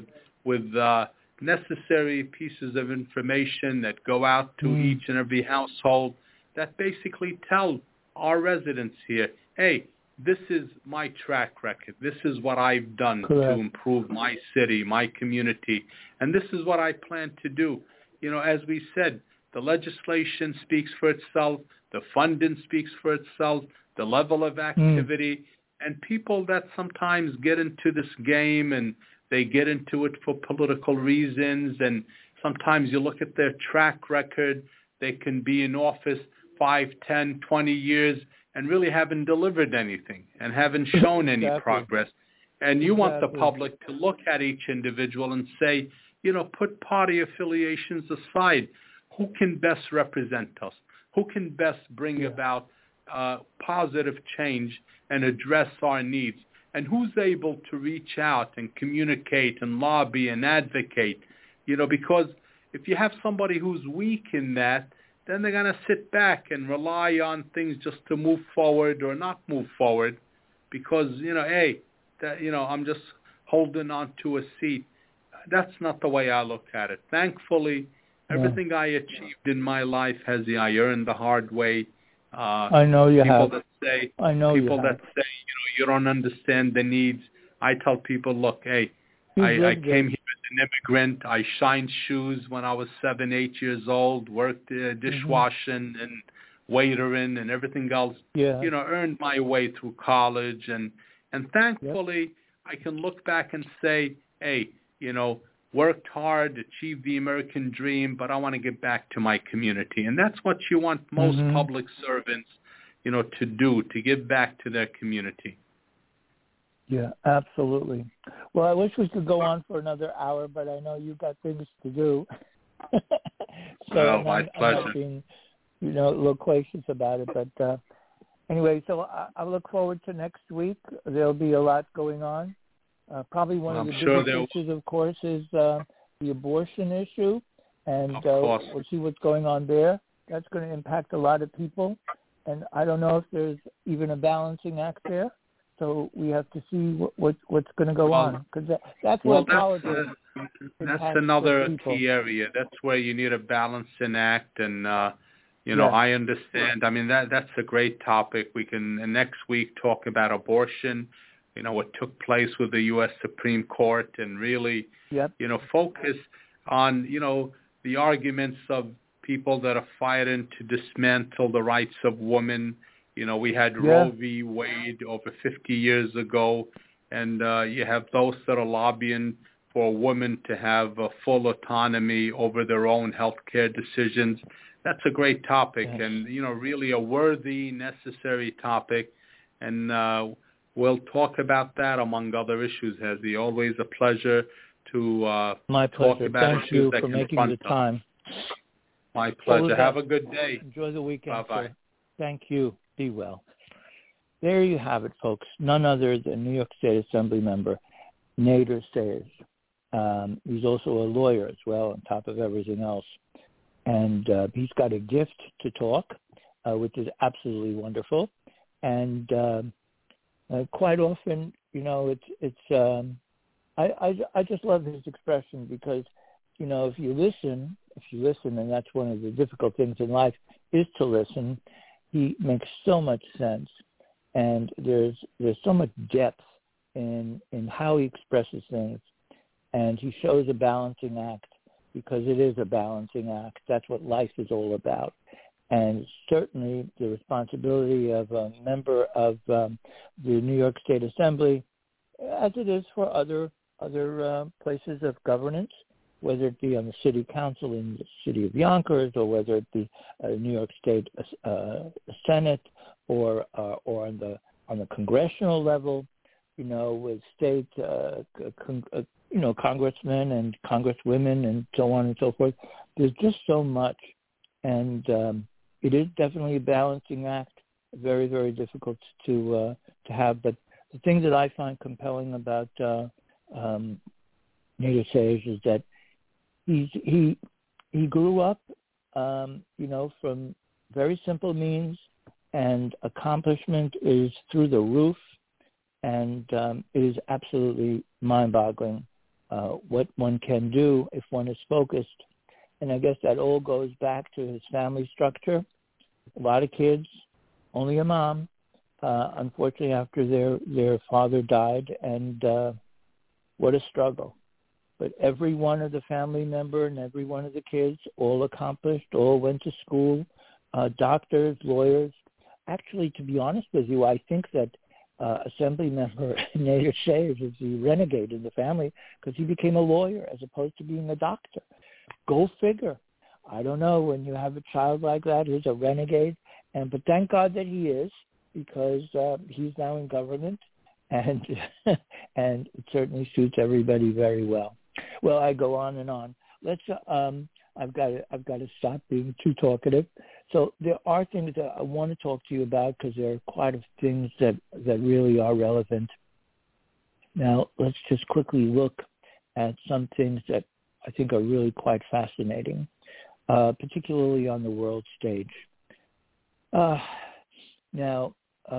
necessary pieces of information that go out to each and every household that basically tell our residents here, hey, this is my track record. This is what I've done to improve my city, my community, and this is what I plan to do. As we said, the legislation speaks for itself, the funding speaks for itself, the level of activity, and people that sometimes get into this game and they get into it for political reasons, and sometimes you look at their track record, they can be in office 5, 10, 20 years and really haven't delivered anything and haven't shown any progress. And you want the public to look at each individual and say, put party affiliations aside. Who can best represent us? Who can best bring about positive change and address our needs? And who's able to reach out and communicate and lobby and advocate? Because if you have somebody who's weak in that, then they're going to sit back and rely on things just to move forward or not move forward because, I'm just holding on to a seat. That's not the way I look at it. Thankfully, everything I achieved in my life, Hezi, I earned the hard way. I know you have. People that say, you don't understand the needs. I tell people, look, hey, I came here as an immigrant. I shined shoes when I was 7, 8 years old, worked dishwashing and waitering and everything else, earned my way through college. And thankfully, I can look back and say, hey, worked hard, achieved the American dream, but I want to get back to my community. And that's what you want most public servants, to do, to give back to their community. Yeah, absolutely. Well, I wish we could go on for another hour, but I know you've got things to do. My pleasure. I'm not being, loquacious about it. But anyway, so I look forward to next week. There'll be a lot going on. Probably one of the biggest issues, of course, is the abortion issue. And we'll see what's going on there. That's going to impact a lot of people. And I don't know if there's even a balancing act there. So we have to see what's going to go on, because that's where politics. That's another key area. That's where you need a balancing act, and I understand. I mean, that's a great topic. We can next week talk about abortion. What took place with the U.S. Supreme Court, and really, focus on the arguments of people that are fighting to dismantle the rights of women. We had Roe v. Wade over 50 years ago, and you have those that are lobbying for women to have full autonomy over their own health care decisions. That's a great topic, and, really a worthy, necessary topic. And we'll talk about that among other issues, Hezi. Always a pleasure to talk about issues that confront us. Time. My pleasure. Have a good day. Enjoy the weekend. Bye-bye. Sir. Thank you. Be well. There you have it, folks. None other than New York State Assembly member Nader Sayers. He's also a lawyer as well, on top of everything else. And he's got a gift to talk, which is absolutely wonderful. And quite often, I just love his expression because, if you listen, and that's one of the difficult things in life, is to listen. He makes so much sense, and there's so much depth in how he expresses things, and he shows a balancing act because it is a balancing act. That's what life is all about, and certainly the responsibility of a member of the New York State Assembly, as it is for other places of governance, whether it be on the city council in the city of Yonkers, or whether it be New York State Senate, or on the congressional level, with state congressmen and congresswomen and so on and so forth. There's just so much, and it is definitely a balancing act. Very, very difficult to have. But the thing that I find compelling about Nader Sayers is that he grew up, from very simple means, and accomplishment is through the roof, and it is absolutely mind-boggling what one can do if one is focused. And I guess that all goes back to his family structure. A lot of kids, only a mom, unfortunately, after their father died, and what a struggle. But every one of the family member and every one of the kids, all accomplished, all went to school, doctors, lawyers. Actually, to be honest with you, I think that Assembly member Nader Sayers is the renegade in the family because he became a lawyer as opposed to being a doctor. Go figure. I don't know, when you have a child like that who's a renegade, but thank God that he is, because he's now in government, and and it certainly suits everybody very well. Well, I go on and on. Let's. I've got to stop being too talkative. So there are things that I want to talk to you about because there are quite a few things that really are relevant. Now, let's just quickly look at some things that I think are really quite fascinating, particularly on the world stage. Now,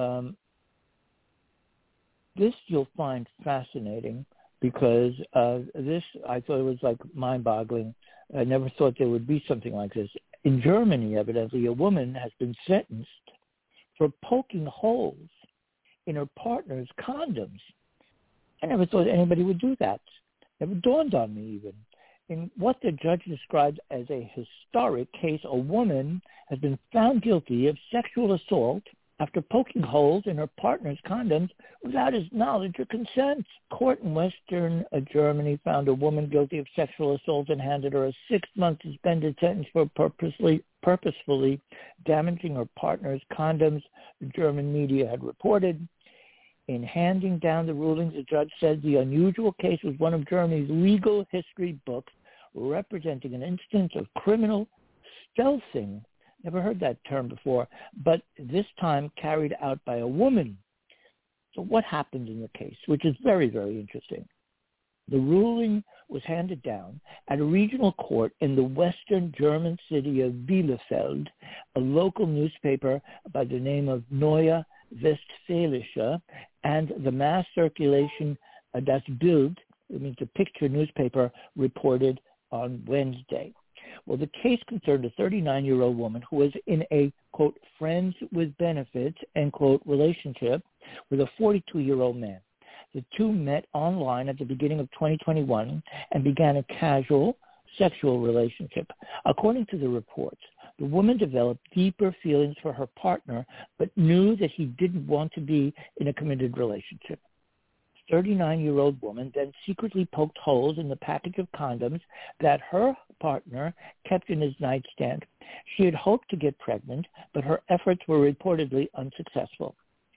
this you'll find fascinating because this, I thought it was like mind-boggling. I never thought there would be something like this. In Germany, evidently, a woman has been sentenced for poking holes in her partner's condoms. I never thought anybody would do that. Never dawned on me even. In what the judge described as a historic case, a woman has been found guilty of sexual assault after poking holes in her partner's condoms without his knowledge or consent. Court in Western Germany found a woman guilty of sexual assault and handed her a 6-month suspended sentence for purposefully damaging her partner's condoms, the German media had reported. In handing down the rulings, the judge said the unusual case was one of Germany's legal history books representing an instance of criminal stealthing. Never heard that term before, but this time carried out by a woman. So what happened in the case, which is very, very interesting? The ruling was handed down at a regional court in the western German city of Bielefeld. A local newspaper by the name of Neue Westfälische and the mass circulation Das Bild, it means a picture newspaper, reported on Wednesday. Well, the case concerned a 39-year-old woman who was in a, quote, friends with benefits, end quote, relationship with a 42-year-old man. The two met online at the beginning of 2021 and began a casual sexual relationship. According to the reports, the woman developed deeper feelings for her partner, but knew that he didn't want to be in a committed relationship. 39-year-old woman then secretly poked holes in the package of condoms that her partner kept in his nightstand. She had hoped to get pregnant, but her efforts were reportedly unsuccessful.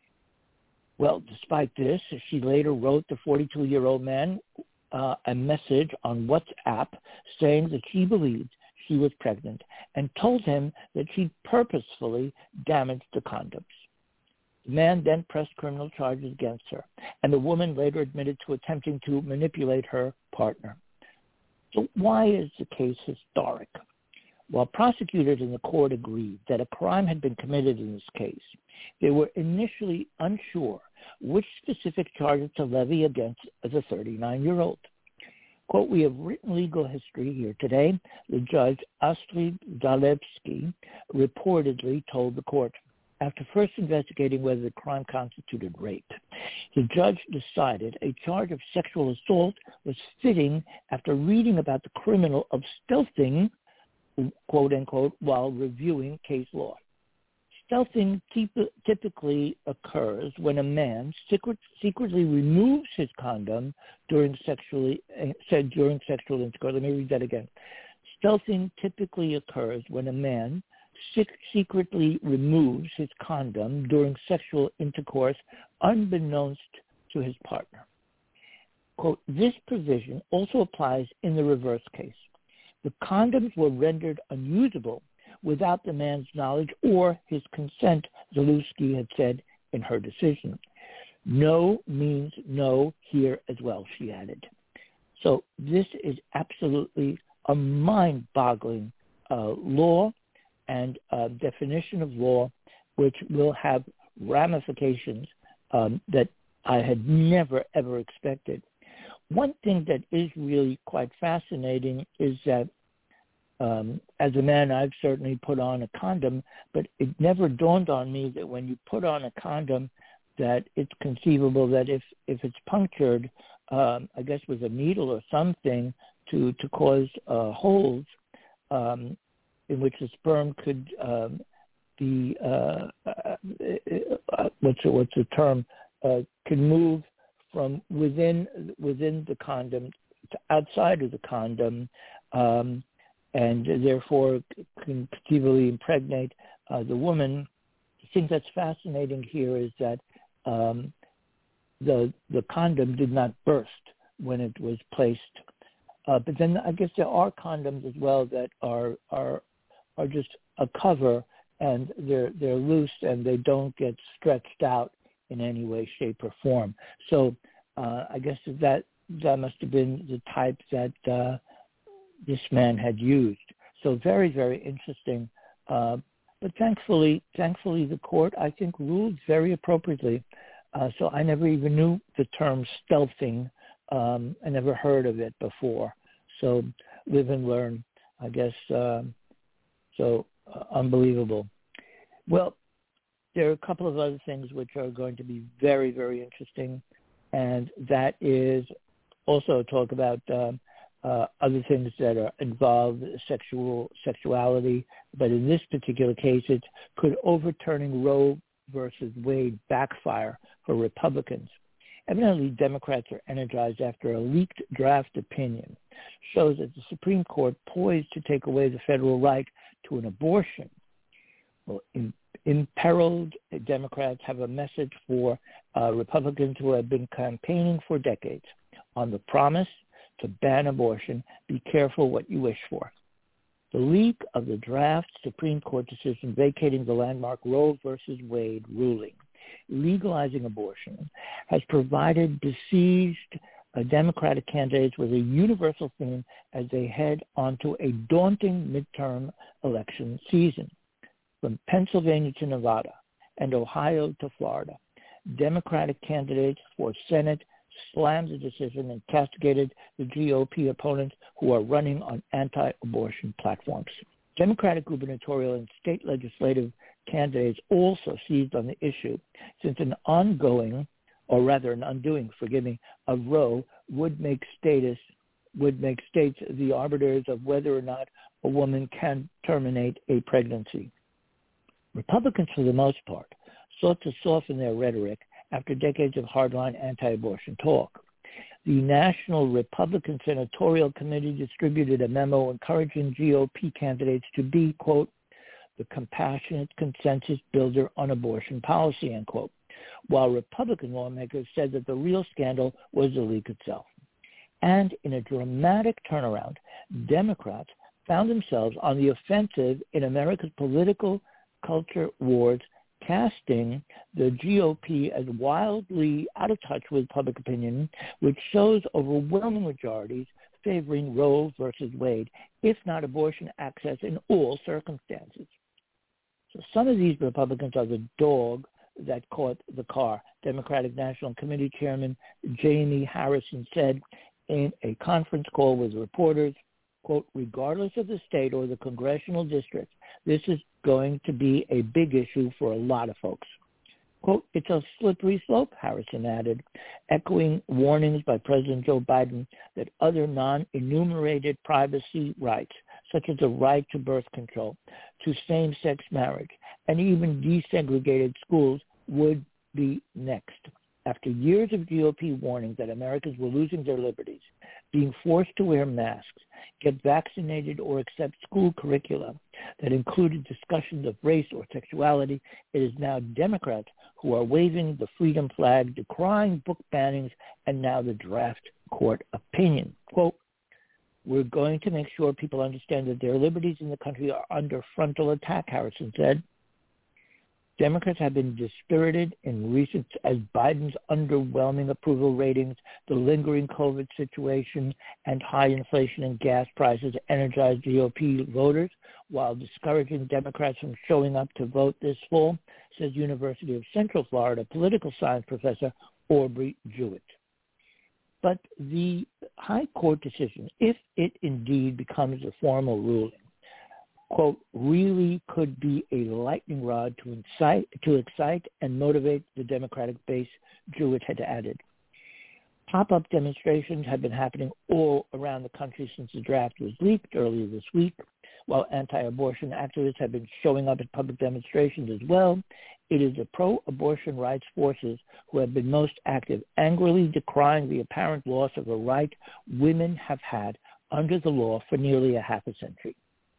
Well, despite this, she later wrote the 42-year-old man a message on WhatsApp saying that she believed she was pregnant and told him that she purposefully damaged the condoms. The man then pressed criminal charges against her, and the woman later admitted to attempting to manipulate her partner. So why is the case historic? While prosecutors in the court agreed that a crime had been committed in this case, they were initially unsure which specific charges to levy against the 39-year-old. Quote, we have written legal history here today, the judge Astrid Zalewski reportedly told the court. After first investigating whether the crime constituted rape, the judge decided a charge of sexual assault was fitting after reading about the criminal of stealthing, quote unquote, while reviewing case law. Stealthing typically occurs when a man secretly removes his condom during sexual intercourse. Let me read that again. Stealthing typically occurs when a man secretly removes his condom during sexual intercourse unbeknownst to his partner. Quote, this provision also applies in the reverse case. The condoms were rendered unusable without the man's knowledge or his consent, Zalewski had said in her decision. No means no here as well, she added. So this is absolutely a mind-boggling law and definition of law, which will have ramifications that I had never, ever expected. One thing that is really quite fascinating is that as a man, I've certainly put on a condom, but it never dawned on me that when you put on a condom, that it's conceivable that if it's punctured, I guess with a needle or something to cause holes, in which the sperm could be what's the term? Can move from within the condom to outside of the condom, and therefore can conceivably impregnate the woman. The thing that's fascinating here is that the condom did not burst when it was placed. But then I guess there are condoms as well that are just a cover, and they're loose and they don't get stretched out in any way, shape, or form. So I guess that must have been the type that this man had used. So very, very interesting. But thankfully the court, I think, ruled very appropriately. So I never even knew the term stealthing. I never heard of it before. So live and learn, I guess. So unbelievable. Well, there are a couple of other things which are going to be very, very interesting, and that is also talk about other things that involve sexuality, but in this particular case, it's could overturning Roe versus Wade backfire for Republicans. Evidently, Democrats are energized after a leaked draft opinion shows that the Supreme Court poised to take away the federal right to an abortion. Well, imperiled Democrats have a message for Republicans who have been campaigning for decades on the promise to ban abortion. Be careful what you wish for. The leak of the draft Supreme Court decision vacating the landmark Roe versus Wade ruling, legalizing abortion, has provided besieged Democratic candidates with a universal theme as they head onto a daunting midterm election season. From Pennsylvania to Nevada and Ohio to Florida, Democratic candidates for Senate slammed the decision and castigated the GOP opponents who are running on anti-abortion platforms. Democratic gubernatorial and state legislative candidates also seized on the issue, since an undoing of Roe would make states the arbiters of whether or not a woman can terminate a pregnancy. Republicans, for the most part, sought to soften their rhetoric after decades of hardline anti-abortion talk. The National Republican Senatorial Committee distributed a memo encouraging GOP candidates to be, quote, the compassionate consensus builder on abortion policy, end quote, while Republican lawmakers said that the real scandal was the leak itself. And in a dramatic turnaround, Democrats found themselves on the offensive in America's political culture wars, casting the GOP as wildly out of touch with public opinion, which shows overwhelming majorities favoring Roe versus Wade, if not abortion access in all circumstances. So some of these Republicans are the dog that caught the car. Democratic National Committee Chairman Jamie Harrison said in a conference call with reporters, quote, regardless of the state or the congressional district, this is going to be a big issue for a lot of folks. Quote, it's a slippery slope, Harrison added, echoing warnings by President Joe Biden that other non-enumerated privacy rights, such as the right to birth control, to same-sex marriage, and even desegregated schools would be next. After years of GOP warnings that Americans were losing their liberties, being forced to wear masks, get vaccinated, or accept school curricula that included discussions of race or sexuality, it is now Democrats who are waving the freedom flag, decrying book bannings, and now the draft court opinion. Quote, we're going to make sure people understand that their liberties in the country are under frontal attack, Harrison said. Democrats have been dispirited in recent as Biden's underwhelming approval ratings, the lingering COVID situation, and high inflation and gas prices energized GOP voters while discouraging Democrats from showing up to vote this fall, says University of Central Florida political science professor Aubrey Jewett. But the high court decision, if it indeed becomes a formal ruling, quote, really could be a lightning rod to excite and motivate the Democratic base, Jewett had added. Pop-up demonstrations have been happening all around the country since the draft was leaked earlier this week. While anti-abortion activists have been showing up at public demonstrations as well, it is the pro-abortion rights forces who have been most active, angrily decrying the apparent loss of a right women have had under the law for nearly a half a century.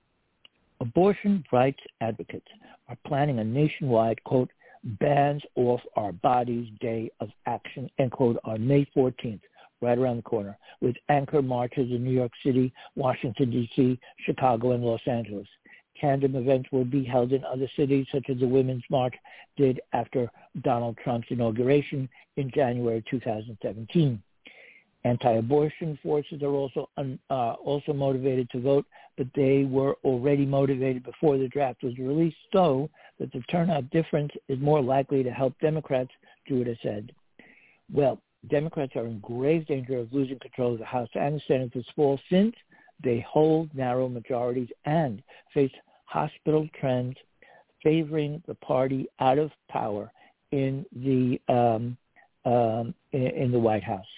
Abortion rights advocates are planning a nationwide, quote, bans off our bodies day of action, end quote, on May 14th, right around the corner, with anchor marches in New York City, Washington, D.C., Chicago, and Los Angeles. Tandem events will be held in other cities, such as the Women's March did after Donald Trump's inauguration in January 2017. Anti-abortion forces are also motivated to vote, but they were already motivated before the draft was released, so that the turnout difference is more likely to help Democrats, Jewett has said. Well, Democrats are in grave danger of losing control of the House and the Senate this fall, since they hold narrow majorities and face hospital trends favoring the party out of power in the White House.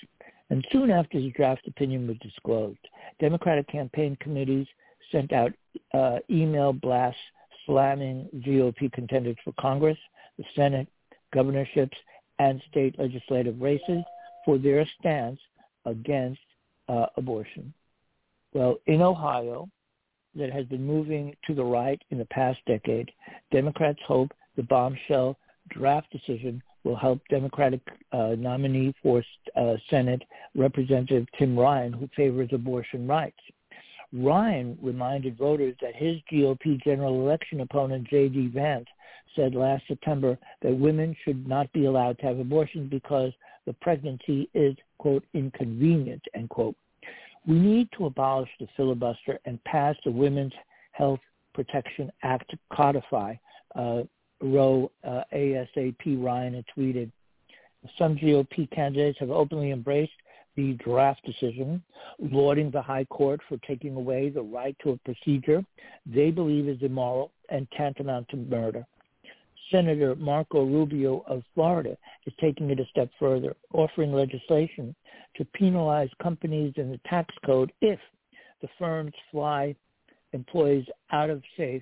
And soon after the draft opinion was disclosed, Democratic campaign committees sent out email blasts slamming GOP contenders for Congress, the Senate, governorships, and state legislative races for their stance against abortion. Well, in Ohio, that has been moving to the right in the past decade, Democrats hope the bombshell draft decision will help Democratic nominee for Senate Representative Tim Ryan, who favors abortion rights. Ryan reminded voters that his GOP general election opponent, J.D. Vance, said last September that women should not be allowed to have abortions because the pregnancy is, quote, inconvenient, end quote. We need to abolish the filibuster and pass the Women's Health Protection Act to codify, Roe ASAP, Ryan had tweeted. Some GOP candidates have openly embraced the draft decision, lauding the high court for taking away the right to a procedure they believe is immoral and tantamount to murder. Senator Marco Rubio of Florida is taking it a step further, offering legislation to penalize companies in the tax code if the firms fly employees out of state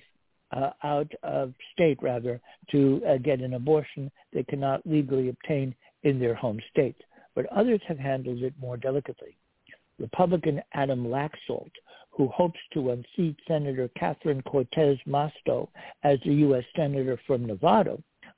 to get an abortion they cannot legally obtain in their home state. But others have handled it more delicately. Republican Adam Laxalt, who hopes to unseat Senator Catherine Cortez Masto as the U.S. Senator from Nevada,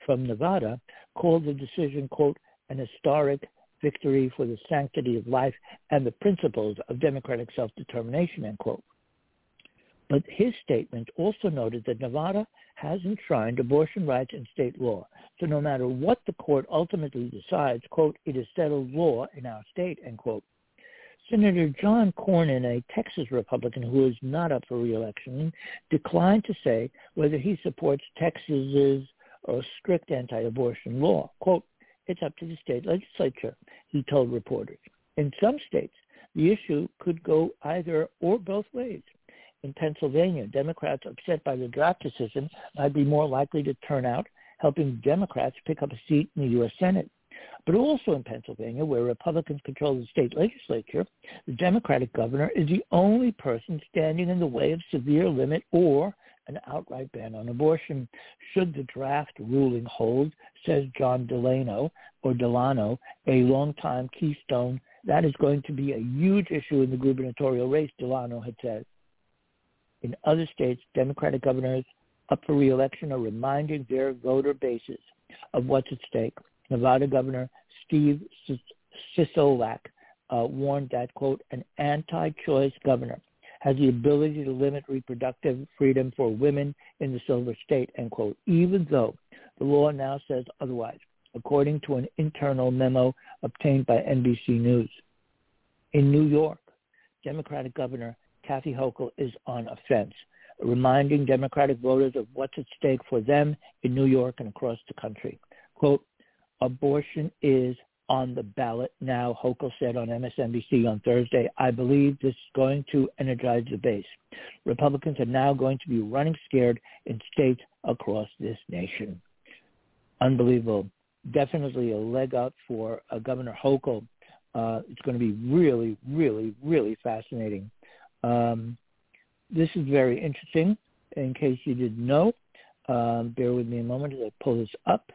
called the decision, quote, an historic victory for the sanctity of life and the principles of democratic self-determination, end quote. But his statement also noted that Nevada has enshrined abortion rights in state law. So no matter what the court ultimately decides, quote, it is settled law in our state, end quote. Senator John Cornyn, a Texas Republican who is not up for re-election, declined to say whether he supports Texas's strict anti-abortion law. Quote, it's up to the state legislature, he told reporters. In some states, the issue could go either or both ways. In Pennsylvania, Democrats upset by the draft decision might be more likely to turn out, helping Democrats pick up a seat in the U.S. Senate. But also in Pennsylvania, where Republicans control the state legislature, the Democratic governor is the only person standing in the way of severe limit or an outright ban on abortion. Should the draft ruling hold, says John Delano, a longtime Keystone, that is going to be a huge issue in the gubernatorial race, Delano had said. In other states, Democratic governors up for re-election are reminding their voter bases of what's at stake. Nevada Governor Steve Sisolak warned that, quote, an anti-choice governor has the ability to limit reproductive freedom for women in the Silver State, end quote, even though the law now says otherwise, according to an internal memo obtained by NBC News. In New York, Democratic Governor Kathy Hochul is on offense, reminding Democratic voters of what's at stake for them in New York and across the country. Quote, abortion is on the ballot now, Hochul said on MSNBC on Thursday. I believe this is going to energize the base. Republicans are now going to be running scared in states across this nation. Unbelievable. Definitely a leg up for Governor Hochul. It's going to be really, really, really fascinating. This is very interesting. In case you didn't know, bear with me a moment as I pull this up.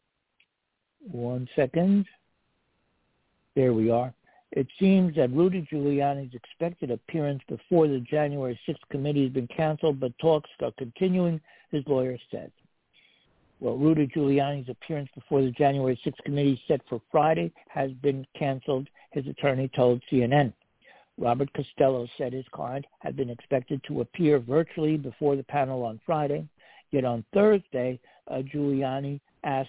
1 second. There we are. It seems that Rudy Giuliani's expected appearance before the January 6th committee has been canceled, but talks are continuing, his lawyer said. Well, Rudy Giuliani's appearance before the January 6th committee set for Friday has been canceled, his attorney told CNN. Robert Costello said his client had been expected to appear virtually before the panel on Friday, yet on Thursday, Giuliani asked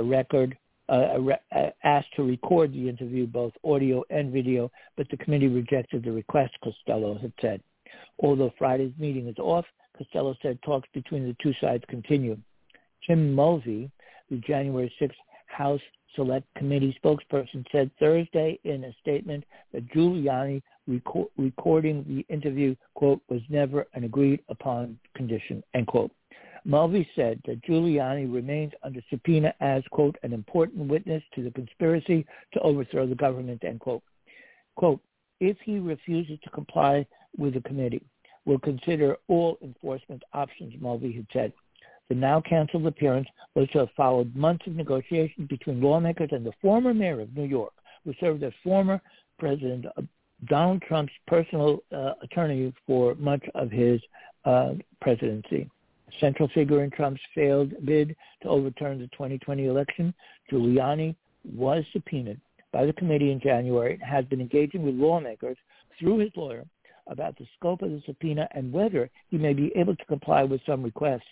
to record the interview, both audio and video, but the committee rejected the request, Costello had said. Although Friday's meeting is off, Costello said talks between the two sides continue. Tim Mulvey, the January 6th House Select Committee spokesperson, said Thursday in a statement that Giuliani recording the interview, quote, was never an agreed upon condition, end quote. Mulvey said that Giuliani remains under subpoena as, quote, an important witness to the conspiracy to overthrow the government, end quote. Quote, if he refuses to comply with the committee, we'll consider all enforcement options, Mulvey had said. The now canceled appearance was to have followed months of negotiations between lawmakers and the former mayor of New York, who served as former President Donald Trump's personal attorney for much of his presidency. A central figure in Trump's failed bid to overturn the 2020 election, Giuliani was subpoenaed by the committee in January and has been engaging with lawmakers through his lawyer about the scope of the subpoena and whether he may be able to comply with some requests.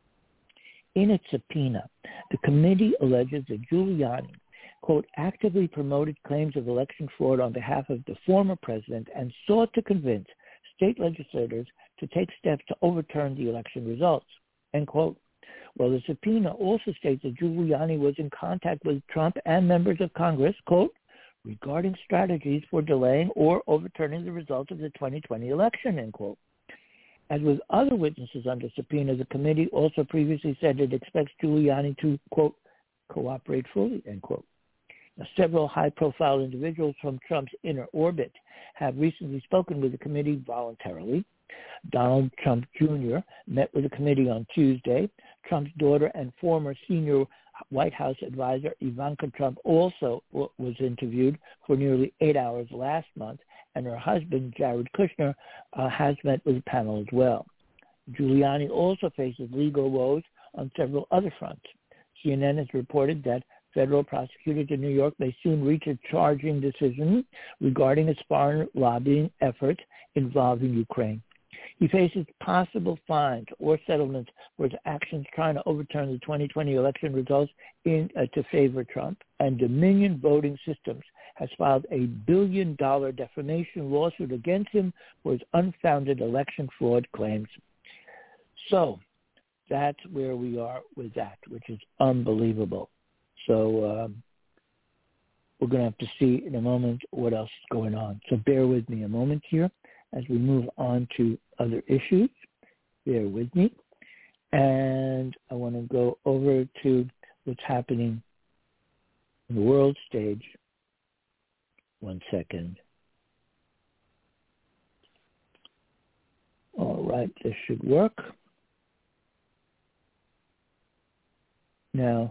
In its subpoena, the committee alleges that Giuliani, quote, actively promoted claims of election fraud on behalf of the former president and sought to convince state legislators to take steps to overturn the election results, end quote. Well, the subpoena also states that Giuliani was in contact with Trump and members of Congress, quote, regarding strategies for delaying or overturning the results of the 2020 election, end quote. As with other witnesses under subpoena, the committee also previously said it expects Giuliani to, quote, cooperate fully, end quote. Now, several high-profile individuals from Trump's inner orbit have recently spoken with the committee voluntarily. Donald Trump Jr. met with the committee on Tuesday. Trump's daughter and former senior White House advisor Ivanka Trump also was interviewed for nearly 8 hours last month, and her husband, Jared Kushner, has met with the panel as well. Giuliani also faces legal woes on several other fronts. CNN has reported that federal prosecutors in New York may soon reach a charging decision regarding his foreign lobbying efforts involving Ukraine. He faces possible fines or settlements for his actions trying to overturn the 2020 election results to favor Trump. And Dominion Voting Systems has filed a $1 billion defamation lawsuit against him for his unfounded election fraud claims. So that's where we are with that, which is unbelievable. So we're going to have to see in a moment what else is going on. So bear with me a moment here as we move on to other issues. Bear with me. And I want to go over to what's happening on the world stage. 1 second. All right, this should work. Now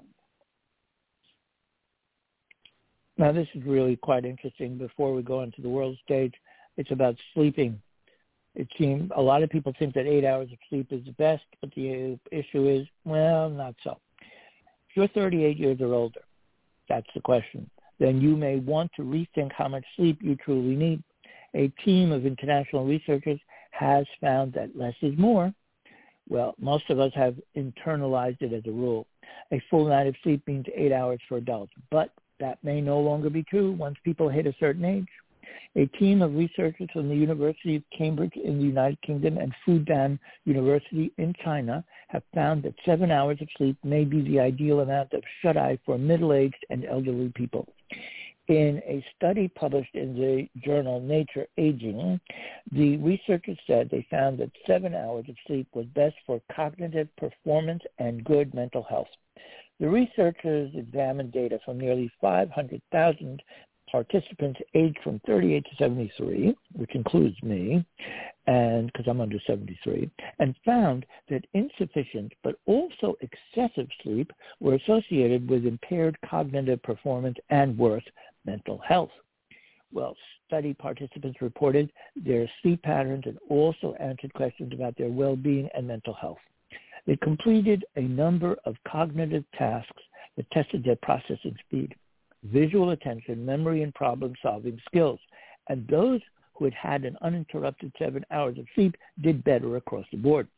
this is really quite interesting. Before we go into the world stage, it's about sleeping. It seems a lot of people think that 8 hours of sleep is the best, but the issue is, well, not so. If you're 38 years or older, that's the question, then you may want to rethink how much sleep you truly need. A team of international researchers has found that less is more. Well, most of us have internalized it as a rule. A full night of sleep means 8 hours for adults, but that may no longer be true once people hit a certain age. A team of researchers from the University of Cambridge in the United Kingdom and Fudan University in China have found that 7 hours of sleep may be the ideal amount of shut-eye for middle-aged and elderly people. In a study published in the journal Nature Aging, the researchers said they found that 7 hours of sleep was best for cognitive performance and good mental health. The researchers examined data from nearly 500,000 participants aged from 38 to 73, which includes me, and because I'm under 73, and found that insufficient but also excessive sleep were associated with impaired cognitive performance and worse mental health. Well, study participants reported their sleep patterns and also answered questions about their well-being and mental health. They completed a number of cognitive tasks that tested their processing speed, visual attention, memory, and problem-solving skills. And those who had had an uninterrupted 7 hours of sleep did better across the board.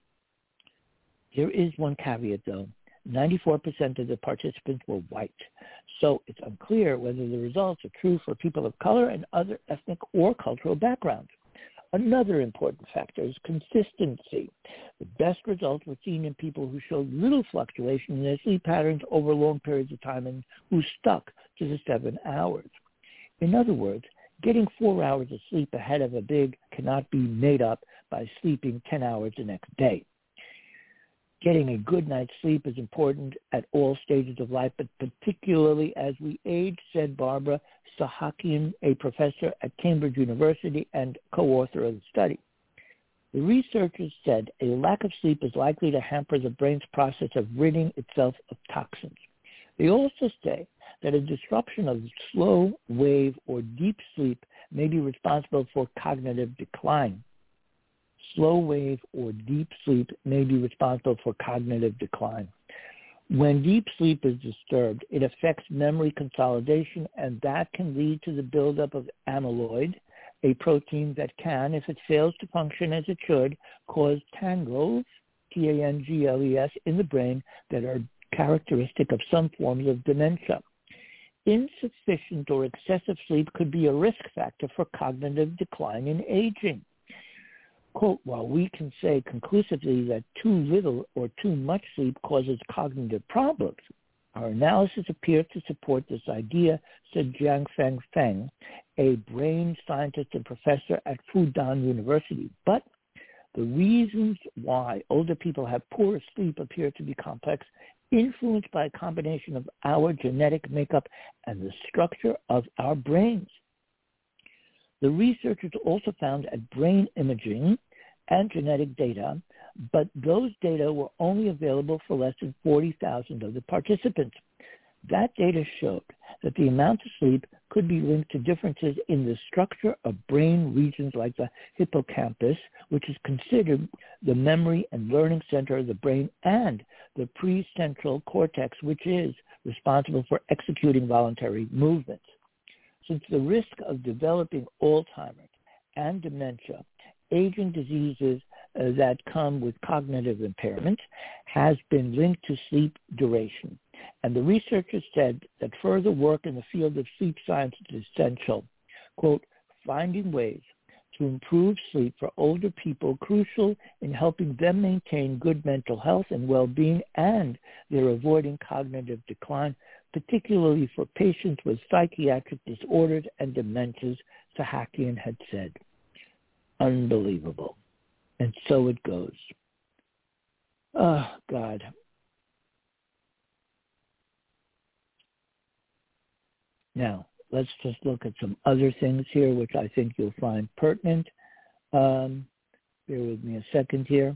There is one caveat, though. 94% of the participants were white. So it's unclear whether the results are true for people of color and other ethnic or cultural backgrounds. Another important factor is consistency. The best results were seen in people who showed little fluctuation in their sleep patterns over long periods of time and who stuck to the 7 hours. In other words, getting 4 hours of sleep ahead of a big cannot be made up by sleeping 10 hours the next day. Getting a good night's sleep is important at all stages of life, but particularly as we age, said Barbara Sahakian, a professor at Cambridge University and co-author of the study. The researchers said a lack of sleep is likely to hamper the brain's process of ridding itself of toxins. They also say that a disruption of slow wave or deep sleep may be responsible for cognitive decline. Slow wave or deep sleep may be responsible for cognitive decline. When deep sleep is disturbed, it affects memory consolidation, and that can lead to the buildup of amyloid, a protein that can, if it fails to function as it should, cause tangles, T-A-N-G-L-E-S, in the brain that are characteristic of some forms of dementia. Insufficient or excessive sleep could be a risk factor for cognitive decline in aging. Quote, while we can say conclusively that too little or too much sleep causes cognitive problems, our analysis appears to support this idea, said Jianfeng Feng, a brain scientist and professor at Fudan University. But the reasons why older people have poor sleep appear to be complex, influenced by a combination of our genetic makeup and the structure of our brains. The researchers also found at brain imaging and genetic data, but those data were only available for less than 40,000 of the participants. That data showed that the amount of sleep could be linked to differences in the structure of brain regions like the hippocampus, which is considered the memory and learning center of the brain, and the precentral cortex, which is responsible for executing voluntary movements. Since the risk of developing Alzheimer's and dementia, aging diseases that come with cognitive impairment, has been linked to sleep duration. And the researchers said that further work in the field of sleep science is essential. Quote, finding ways to improve sleep for older people crucial in helping them maintain good mental health and well-being, and they're avoiding cognitive decline, particularly for patients with psychiatric disorders and dementias, Sahakian had said. Unbelievable. And so it goes. Oh, God. Now, let's just look at some other things here, which I think you'll find pertinent. Bear with me a second here.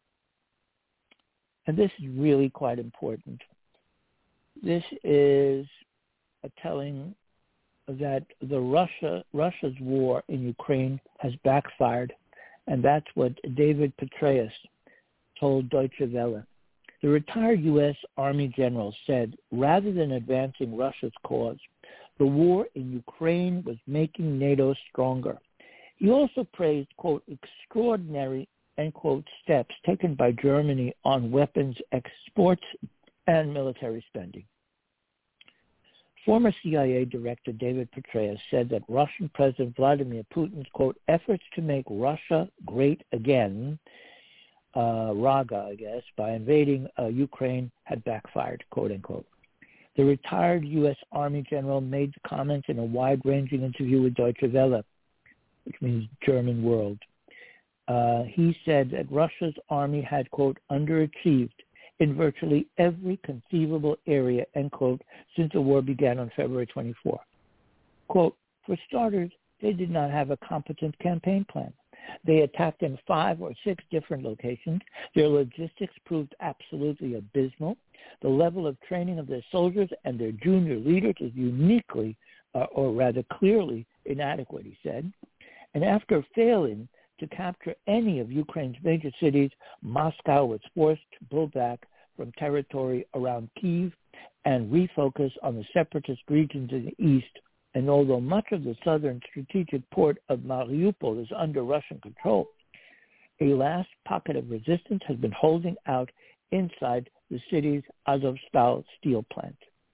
And this is really quite important. This is a telling that Russia's war in Ukraine has backfired, and that's what David Petraeus told Deutsche Welle. The retired U.S. Army general said, rather than advancing Russia's cause, the war in Ukraine was making NATO stronger. He also praised, quote, extraordinary, end quote, steps taken by Germany on weapons exports and military spending. Former CIA Director David Petraeus said that Russian President Vladimir Putin's, quote, efforts to make Russia great again, Raga, I guess, by invading Ukraine had backfired, quote unquote. The retired U.S. Army general made the comments in a wide-ranging interview with Deutsche Welle, which means German world. He said that Russia's army had, quote, underachieved in virtually every conceivable area, end quote, since the war began on February 24. Quote, for starters, they did not have a competent campaign plan. They attacked in 5 or 6 different locations. Their logistics proved absolutely abysmal. The level of training of their soldiers and their junior leaders is uniquely, or rather clearly, inadequate, he said. And after failing to capture any of Ukraine's major cities, Moscow was forced to pull back from territory around Kyiv and refocus on the separatist regions in the east. And although much of the southern strategic port of Mariupol is under Russian control, a last pocket of resistance has been holding out inside the city's Azovstal steel plant.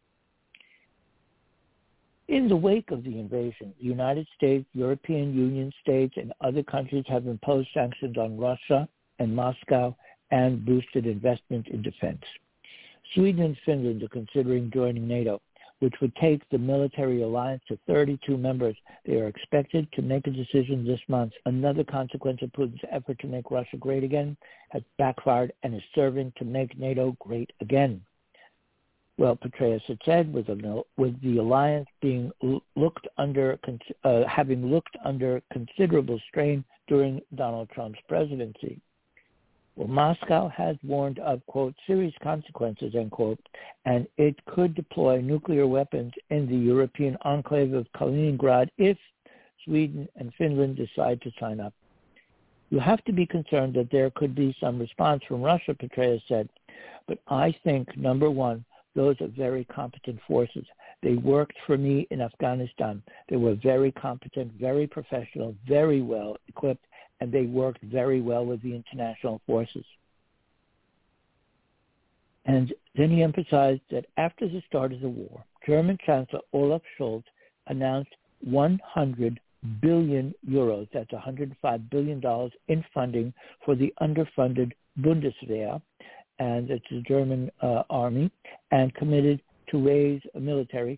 In the wake of the invasion, the United States, European Union states, and other countries have imposed sanctions on Russia and Moscow and boosted investment in defense. Sweden and Finland are considering joining NATO. which would take the military alliance to 32 members. They are expected to make a decision this month. Another consequence of Putin's effort to make Russia great again has backfired and is serving to make NATO great again. Well, Petraeus had said, with the alliance being having looked under considerable strain during Donald Trump's presidency. Well, Moscow has warned of, quote, serious consequences, end quote, and it could deploy nuclear weapons in the European enclave of Kaliningrad if Sweden and Finland decide to sign up. You have to be concerned that there could be some response from Russia, Petraeus said, but I think, number one, those are very competent forces. They worked for me in Afghanistan. They were very competent, very professional, very well equipped, and they worked very well with the international forces. And then he emphasized that after the start of the war, German Chancellor Olaf Scholz announced 100 billion euros, that's $105 billion in funding for the underfunded Bundeswehr, and it's the German army, and committed to raise military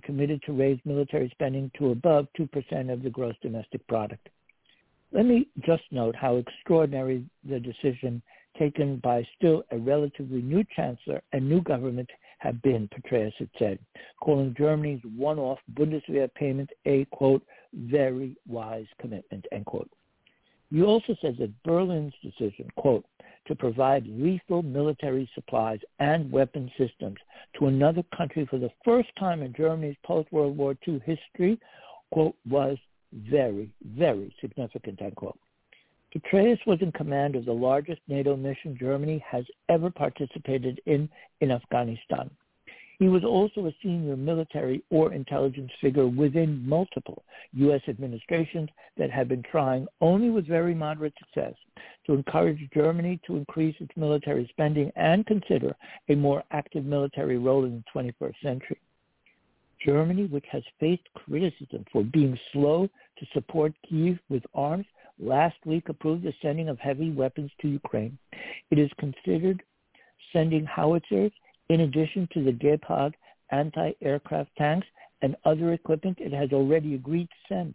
spending to above 2% of the gross domestic product. Let me just note how extraordinary the decision taken by still a relatively new chancellor and new government have been, Petraeus had said, calling Germany's one-off Bundeswehr payment a, quote, very wise commitment, end quote. He also says that Berlin's decision, quote, to provide lethal military supplies and weapon systems to another country for the first time in Germany's post-World War II history, quote, was very, very significant, end quote. Petraeus was in command of the largest NATO mission Germany has ever participated in Afghanistan. He was also a senior military or intelligence figure within multiple U.S. administrations that had been trying, only with very moderate success, to encourage Germany to increase its military spending and consider a more active military role in the 21st century. Germany, which has faced criticism for being slow to support Kyiv with arms, last week approved the sending of heavy weapons to Ukraine. It is considered sending howitzers in addition to the Gepard anti-aircraft tanks and other equipment it has already agreed to send.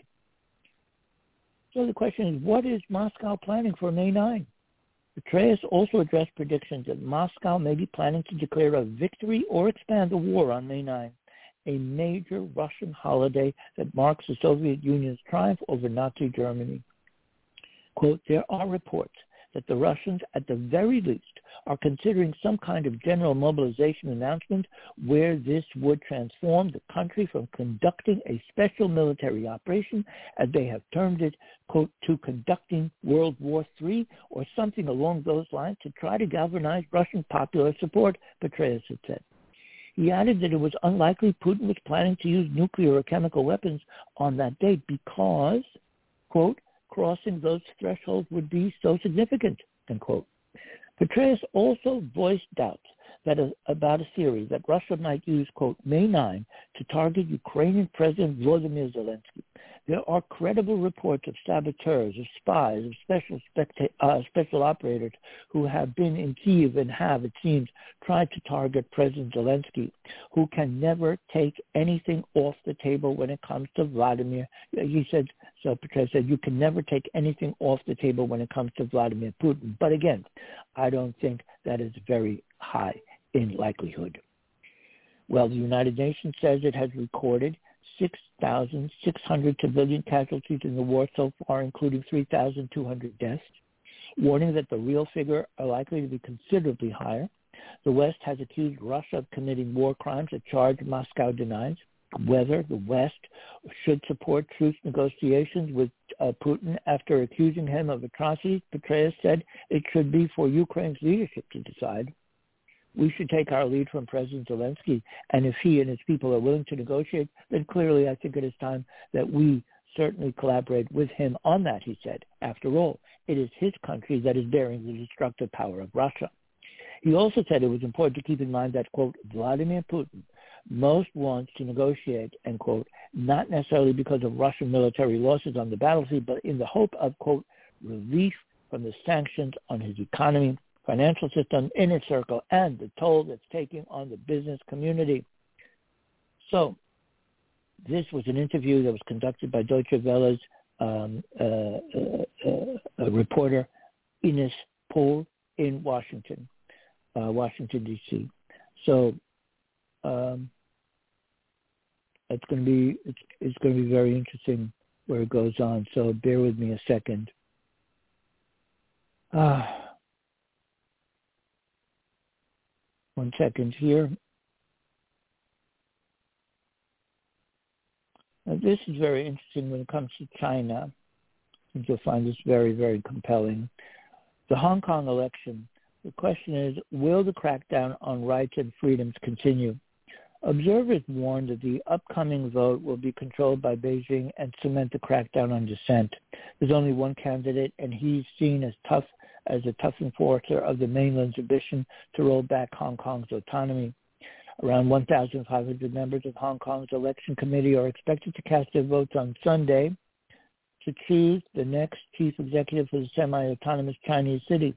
So the question is, what is Moscow planning for May 9? Petraeus also addressed predictions that Moscow may be planning to declare a victory or expand the war on May 9, a major Russian holiday that marks the Soviet Union's triumph over Nazi Germany. Quote, there are reports that the Russians, at the very least, are considering some kind of general mobilization announcement where this would transform the country from conducting a special military operation, as they have termed it, quote, to conducting World War III or something along those lines to try to galvanize Russian popular support, Petraeus had said. He added that it was unlikely Putin was planning to use nuclear or chemical weapons on that date because, quote, crossing those thresholds would be so significant, end quote. Petraeus also voiced doubts about a theory that Russia might use, quote, May 9 to target Ukrainian President Volodymyr Zelensky. There are credible reports of saboteurs, of spies, of special operators who have been in Kyiv and have, it seems, tried to target President Zelensky, who can never take anything off the table when it comes to Vladimir. He said, so Petraeus said, you can never take anything off the table when it comes to Vladimir Putin. But again, I don't think that is very high in likelihood. Well, the United Nations says it has recorded 6,600 civilian casualties in the war so far, including 3,200 deaths, warning that the real figure are likely to be considerably higher. The West has accused Russia of committing war crimes, a charge Moscow denies. Whether the West should support truce negotiations with Putin after accusing him of atrocities, Petraeus said it should be for Ukraine's leadership to decide. We should take our lead from President Zelensky, and if he and his people are willing to negotiate, then clearly I think it is time that we certainly collaborate with him on that, he said. After all, it is his country that is bearing the destructive power of Russia. He also said it was important to keep in mind that, quote, Vladimir Putin most wants to negotiate, end quote, not necessarily because of Russian military losses on the battlefield, but in the hope of, quote, relief from the sanctions on his economy, financial system, inner circle, and the toll that's taking on the business community. So this was an interview that was conducted by Deutsche Welle's reporter Ines Pohl in Washington, D.C. So it's going to be very interesting where it goes on. So bear with me a second. One second here. Now, this is very interesting when it comes to China. I think you'll find this very, very compelling. The Hong Kong election. The question is, will the crackdown on rights and freedoms continue? Observers warn that the upcoming vote will be controlled by Beijing and cement the crackdown on dissent. There's only one candidate, and he's seen as a tough enforcer of the mainland's ambition to roll back Hong Kong's autonomy. Around 1,500 members of Hong Kong's election committee are expected to cast their votes on Sunday to choose the next chief executive for the semi-autonomous Chinese city.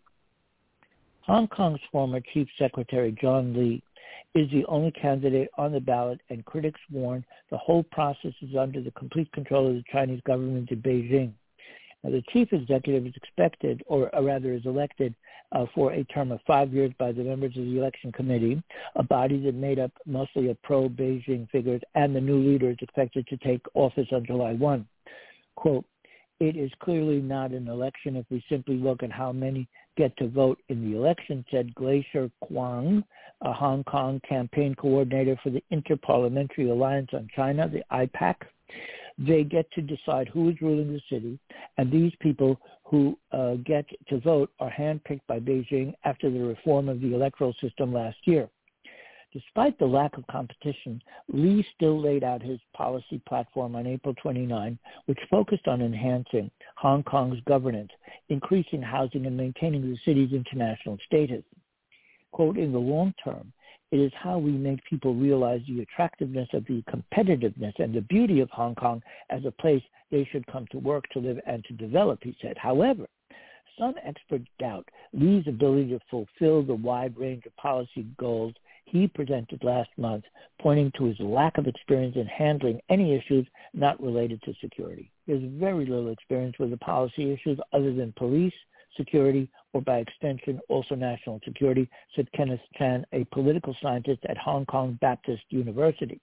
Hong Kong's former chief secretary, John Lee, is the only candidate on the ballot, and critics warn the whole process is under the complete control of the Chinese government in Beijing. Now, the chief executive is expected, or rather is elected, for a term of 5 years by the members of the election committee, a body that made up mostly of pro-Beijing figures, and the new leader is expected to take office on July 1. Quote, "It is clearly not an election if we simply look at how many get to vote in the election," said Glacier Kwang, a Hong Kong campaign coordinator for the Inter-Parliamentary Alliance on China, the IPAC. They get to decide who is ruling the city, and these people who get to vote are handpicked by Beijing after the reform of the electoral system last year. Despite the lack of competition, Lee still laid out his policy platform on April 29, which focused on enhancing Hong Kong's governance, increasing housing, and maintaining the city's international status. Quote, "In the long term, it is how we make people realize the attractiveness of the competitiveness and the beauty of Hong Kong as a place they should come to work, to live, and to develop," he said. However, some experts doubt Lee's ability to fulfill the wide range of policy goals he presented last month, pointing to his lack of experience in handling any issues not related to security. There's very little experience with the policy issues other than police, security, or by extension, also national security, said Kenneth Chan, a political scientist at Hong Kong Baptist University.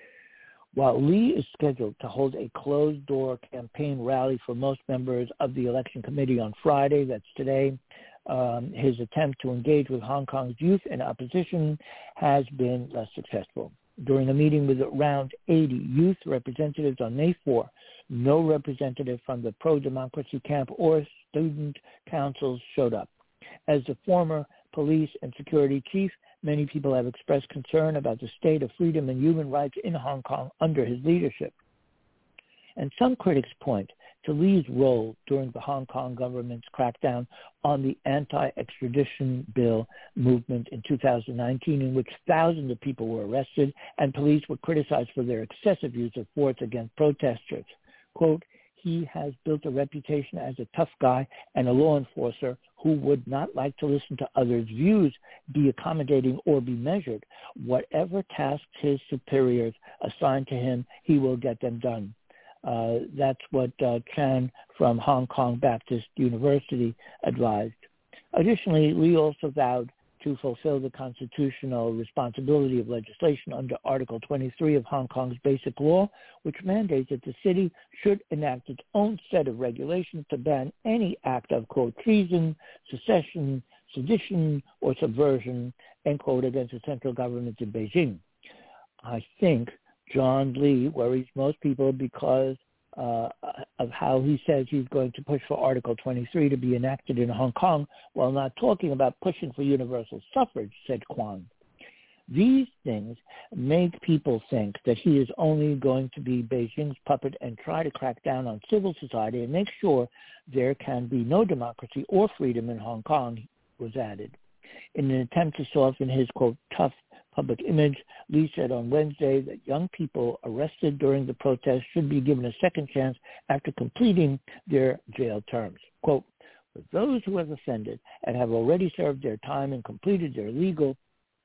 While Lee is scheduled to hold a closed-door campaign rally for most members of the election committee on Friday, that's today, his attempt to engage with Hong Kong's youth and opposition has been less successful. During a meeting with around 80 youth representatives on May 4, no representative from the pro-democracy camp or student councils showed up. As the former police and security chief, many people have expressed concern about the state of freedom and human rights in Hong Kong under his leadership. And some critics point to Lee's role during the Hong Kong government's crackdown on the anti-extradition bill movement in 2019, in which thousands of people were arrested and police were criticized for their excessive use of force against protesters. Quote, "He has built a reputation as a tough guy and a law enforcer who would not like to listen to others' views, be accommodating, or be measured. Whatever tasks his superiors assign to him, he will get them done." That's what Chan from Hong Kong Baptist University advised. Additionally, Lee also vowed to fulfill the constitutional responsibility of legislation under Article 23 of Hong Kong's Basic Law, which mandates that the city should enact its own set of regulations to ban any act of, quote, treason, secession, sedition, or subversion, end quote, against the central government in Beijing. I think John Lee worries most people because of how he says he's going to push for Article 23 to be enacted in Hong Kong while not talking about pushing for universal suffrage, said Kwang. These things make people think that he is only going to be Beijing's puppet and try to crack down on civil society and make sure there can be no democracy or freedom in Hong Kong, was added. In an attempt to soften his, quote, tough public image, Lee said on Wednesday that young people arrested during the protest should be given a second chance after completing their jail terms. Quote, "For those who have offended and have already served their time and completed their legal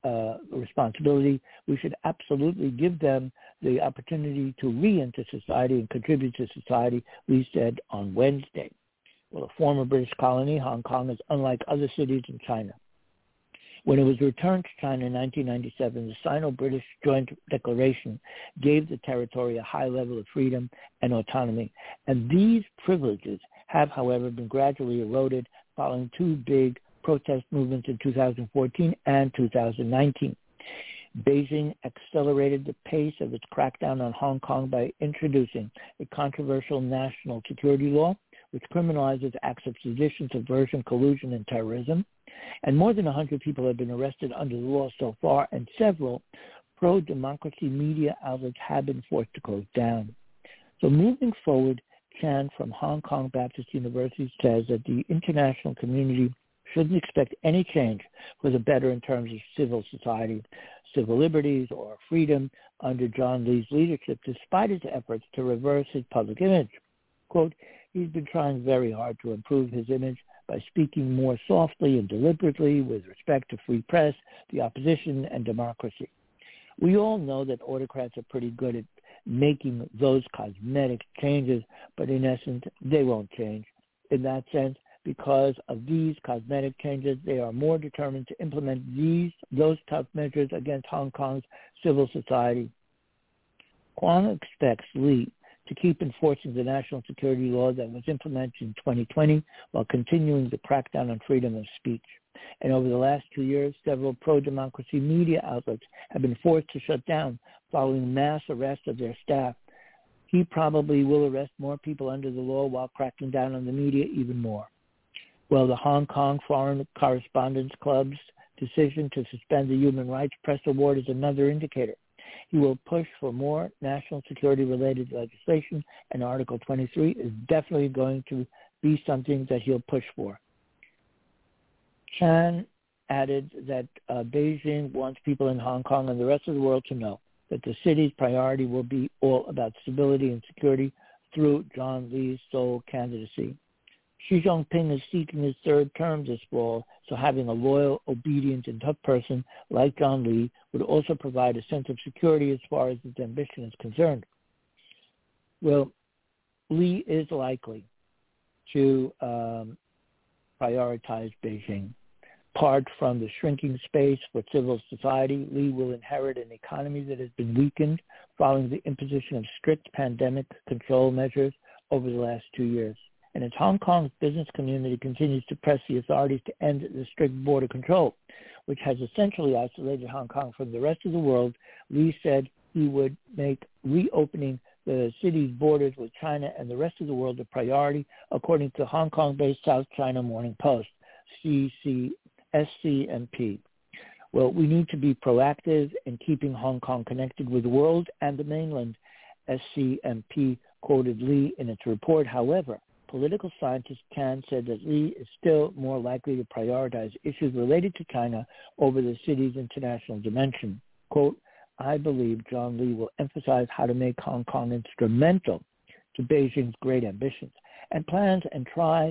responsibility. We should absolutely give them the opportunity to re-enter society and contribute to society, Lee said on Wednesday. Well, a former British colony, Hong Kong is unlike other cities in China. When it was returned to China in 1997, the Sino-British Joint Declaration gave the territory a high level of freedom and autonomy. And these privileges have, however, been gradually eroded following two big protest movements in 2014 and 2019. Beijing accelerated the pace of its crackdown on Hong Kong by introducing a controversial national security law, which criminalizes acts of sedition, subversion, collusion, and terrorism. And more than 100 people have been arrested under the law so far, and several pro-democracy media outlets have been forced to close down. So moving forward, Chan from Hong Kong Baptist University says that the international community shouldn't expect any change for the better in terms of civil society, civil liberties, or freedom under John Lee's leadership, despite his efforts to reverse his public image. Quote, he's been trying very hard to improve his image by speaking more softly and deliberately with respect to free press, the opposition, and democracy. We all know that autocrats are pretty good at making those cosmetic changes, but in essence, they won't change. In that sense, because of these cosmetic changes, they are more determined to implement those tough measures against Hong Kong's civil society. Kwong expects Lee to keep enforcing the national security law that was implemented in 2020 while continuing the crackdown on freedom of speech. And over the last 2 years, several pro-democracy media outlets have been forced to shut down following mass arrests of their staff. He probably will arrest more people under the law while cracking down on the media even more. Well, the Hong Kong Foreign Correspondents Club's decision to suspend the Human Rights Press Award is another indicator. He will push for more national security-related legislation, and Article 23 is definitely going to be something that he'll push for. Chan added that Beijing wants people in Hong Kong and the rest of the world to know that the city's priority will be all about stability and security through John Lee's sole candidacy. Xi Jinping is seeking his third term this fall, so having a loyal, obedient, and tough person like John Lee would also provide a sense of security as far as his ambition is concerned. Well, Lee is likely to prioritize Beijing. Apart from the shrinking space for civil society, Lee will inherit an economy that has been weakened following the imposition of strict pandemic control measures over the last 2 years. And as Hong Kong's business community continues to press the authorities to end the strict border control, which has essentially isolated Hong Kong from the rest of the world, Lee said he would make reopening the city's borders with China and the rest of the world a priority, according to Hong Kong-based South China Morning Post, SCMP. Well, we need to be proactive in keeping Hong Kong connected with the world and the mainland, SCMP quoted Lee in its report. However, political scientist Chan said that Lee is still more likely to prioritize issues related to China over the city's international dimension. Quote, I believe John Lee will emphasize how to make Hong Kong instrumental to Beijing's great ambitions and plans and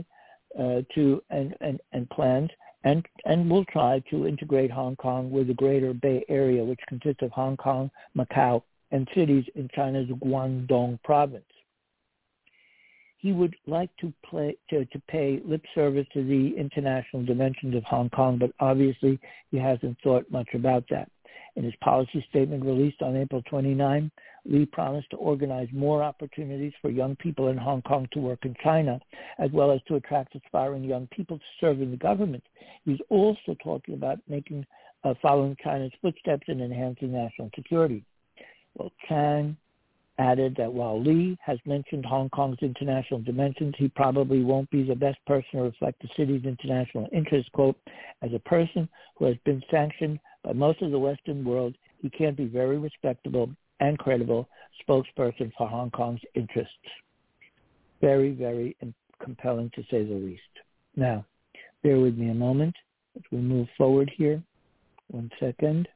will try to integrate Hong Kong with the Greater Bay Area, which consists of Hong Kong, Macau, and cities in China's Guangdong province. He would like to pay lip service to the international dimensions of Hong Kong, but obviously he hasn't thought much about that. In his policy statement released on April 29, Lee promised to organize more opportunities for young people in Hong Kong to work in China, as well as to attract aspiring young people to serve in the government. He's also talking about following China's footsteps in enhancing national security. Well, Chan added that while Lee has mentioned Hong Kong's international dimensions, he probably won't be the best person to reflect the city's international interests. Quote, as a person who has been sanctioned by most of the Western world, he can't be very respectable and credible spokesperson for Hong Kong's interests. Very, very compelling to say the least. Now, bear with me a moment as we move forward here. 1 second.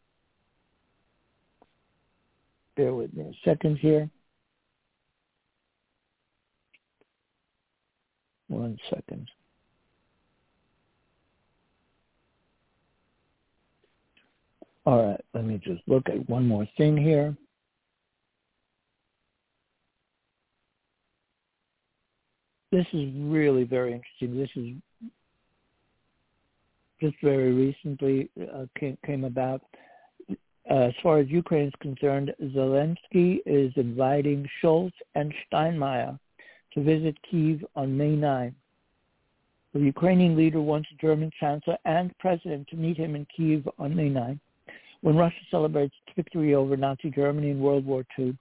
Bear with me a second here. 1 second. All right, let me just look at one more thing here. This is really very interesting. This is just very recently came about. As far as Ukraine is concerned, Zelensky is inviting Scholz and Steinmeier to visit Kyiv on May 9. The Ukrainian leader wants German chancellor and president to meet him in Kyiv on May 9, when Russia celebrates its victory over Nazi Germany in World War II.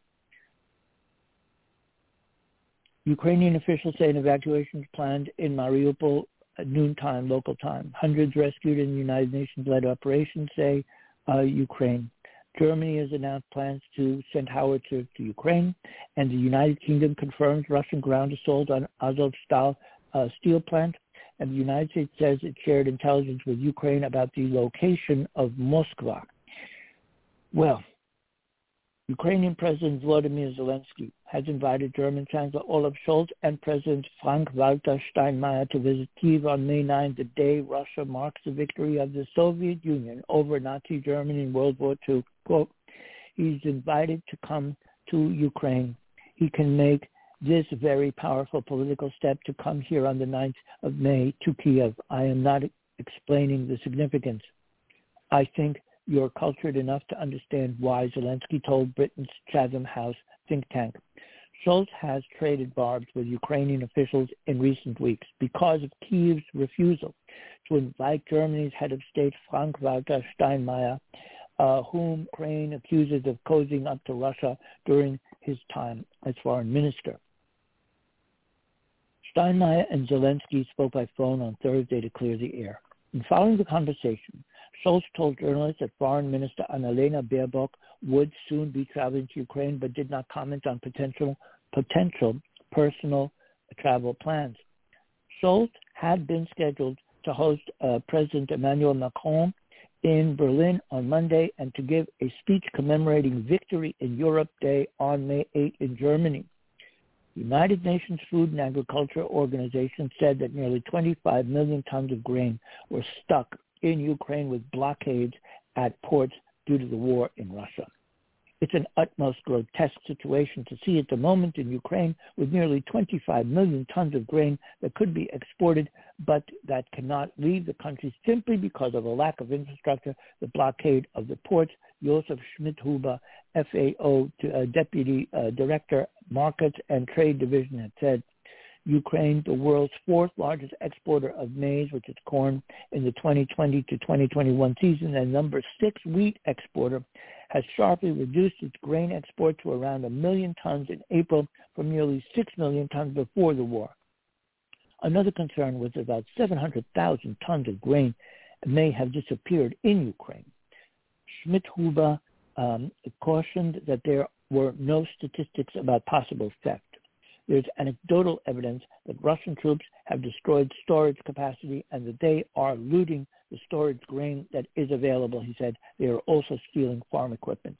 Ukrainian officials say an evacuation is planned in Mariupol at noontime, local time. Hundreds rescued in the United Nations-led operation, say Ukraine. Germany has announced plans to send howitzers to Ukraine, and the United Kingdom confirms Russian ground assault on Azovstal steel plant, and the United States says it shared intelligence with Ukraine about the location of Moskva. Well, Ukrainian President Volodymyr Zelensky has invited German Chancellor Olaf Scholz and President Frank-Walter Steinmeier to visit Kyiv on May 9, the day Russia marks the victory of the Soviet Union over Nazi Germany in World War II. Quote, he's invited to come to Ukraine. He can make this very powerful political step to come here on the 9th of May to Kyiv. I am not explaining the significance. I think you're cultured enough to understand why, Zelensky told Britain's Chatham House think tank. Scholz has traded barbs with Ukrainian officials in recent weeks because of Kyiv's refusal to invite Germany's head of state, Frank-Walter Steinmeier, whom Ukraine accuses of cozying up to Russia during his time as foreign minister. Steinmeier and Zelensky spoke by phone on Thursday to clear the air. And following the conversation, Scholz told journalists that Foreign Minister Annalena Baerbock would soon be traveling to Ukraine, but did not comment on potential personal travel plans. Scholz had been scheduled to host President Emmanuel Macron in Berlin on Monday and to give a speech commemorating Victory in Europe Day on May 8 in Germany. The United Nations Food and Agriculture Organization said that nearly 25 million tons of grain were stuck in Ukraine with blockades at ports due to the war in Russia. It's an utmost grotesque situation to see at the moment in Ukraine, with nearly 25 million tons of grain that could be exported, but that cannot leave the country simply because of a lack of infrastructure, the blockade of the ports. Josef Schmidhuber, FAO Deputy Director, Markets and Trade Division, had said, Ukraine, the world's fourth largest exporter of maize, which is corn, in the 2020 to 2021 season, and number 6 wheat exporter, has sharply reduced its grain export to around 1 million tons in April from nearly 6 million tons before the war. Another concern was about 700,000 tons of grain may have disappeared in Ukraine. Schmidhuber cautioned that there were no statistics about possible theft. There's anecdotal evidence that Russian troops have destroyed storage capacity and that they are looting the storage grain that is available, he said. They are also stealing farm equipment.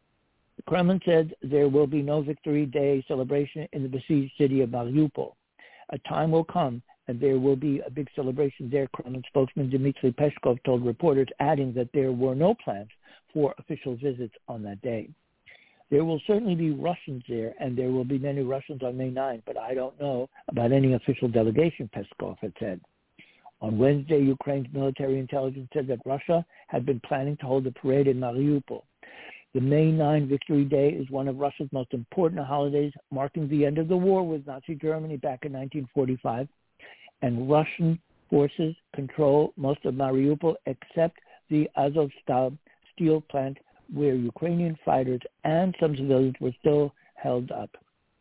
The Kremlin said there will be no Victory Day celebration in the besieged city of Mariupol. A time will come and there will be a big celebration there, Kremlin spokesman Dmitry Peskov told reporters, adding that there were no plans for official visits on that day. There will certainly be Russians there, and there will be many Russians on May 9, but I don't know about any official delegation, Peskov had said. On Wednesday, Ukraine's military intelligence said that Russia had been planning to hold a parade in Mariupol. The May 9 Victory Day is one of Russia's most important holidays, marking the end of the war with Nazi Germany back in 1945, and Russian forces control most of Mariupol except the Azovstal steel plant, where Ukrainian fighters and some civilians were still held up.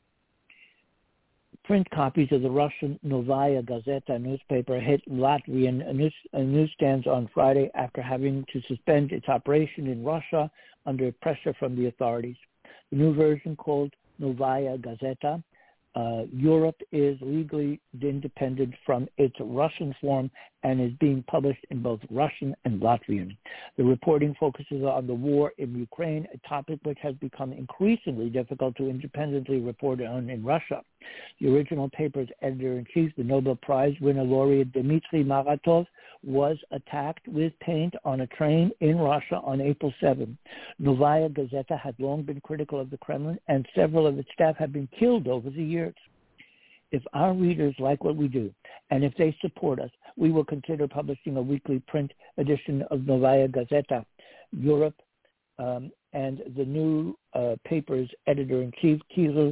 Print copies of the Russian Novaya Gazeta newspaper hit Latvian newsstands on Friday after having to suspend its operation in Russia under pressure from the authorities. The new version, called Novaya Gazeta, Europe is legally independent from its Russian form and is being published in both Russian and Latvian. The reporting focuses on the war in Ukraine, a topic which has become increasingly difficult to independently report on in Russia. The original paper's editor-in-chief, the Nobel Prize winner laureate Dmitry Maratov, was attacked with paint on a train in Russia on April 7. Novaya Gazeta had long been critical of the Kremlin, and several of its staff have been killed over the years. If our readers like what we do, and if they support us, we will consider publishing a weekly print edition of Novaya Gazeta Europe, and the new paper's editor-in-chief, Kirill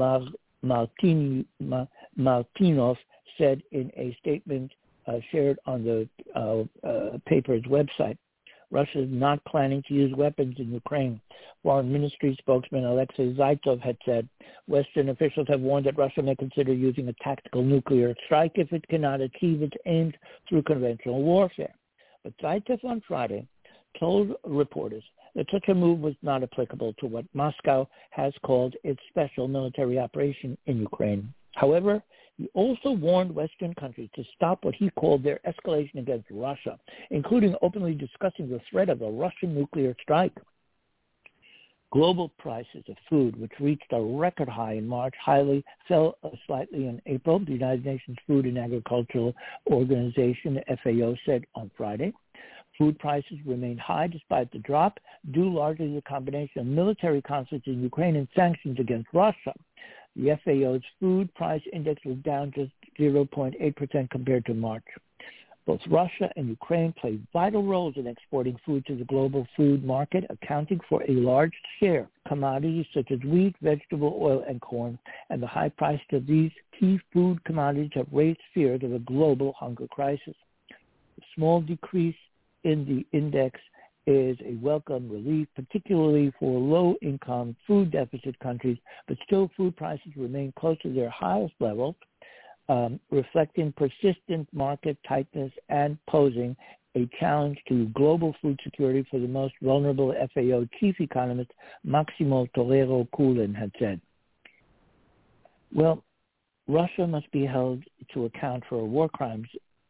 Martinov, said in a statement shared on the paper's website. Russia is not planning to use weapons in Ukraine. Foreign Ministry spokesman Alexei Zaitsev had said, Western officials have warned that Russia may consider using a tactical nuclear strike if it cannot achieve its aims through conventional warfare. But Zaitsev on Friday told reporters that such a move was not applicable to what Moscow has called its special military operation in Ukraine. However, he also warned Western countries to stop what he called their escalation against Russia, including openly discussing the threat of a Russian nuclear strike. Global prices of food, which reached a record high in March, fell slightly in April, the United Nations Food and Agricultural Organization, FAO, said on Friday. Food prices remained high despite the drop, due largely to the combination of military conflicts in Ukraine and sanctions against Russia. The FAO's food price index was down just 0.8% compared to March. Both Russia and Ukraine play vital roles in exporting food to the global food market, accounting for a large share of commodities such as wheat, vegetable oil, and corn, and the high price of these key food commodities have raised fears of a global hunger crisis. A small decrease in the index is a welcome relief, particularly for low-income, food-deficit countries, but still food prices remain close to their highest levels, reflecting persistent market tightness and posing a challenge to global food security for the most vulnerable, FAO chief economist Maximo Torero-Cullen had said. Well, Russia must be held to account for war crimes.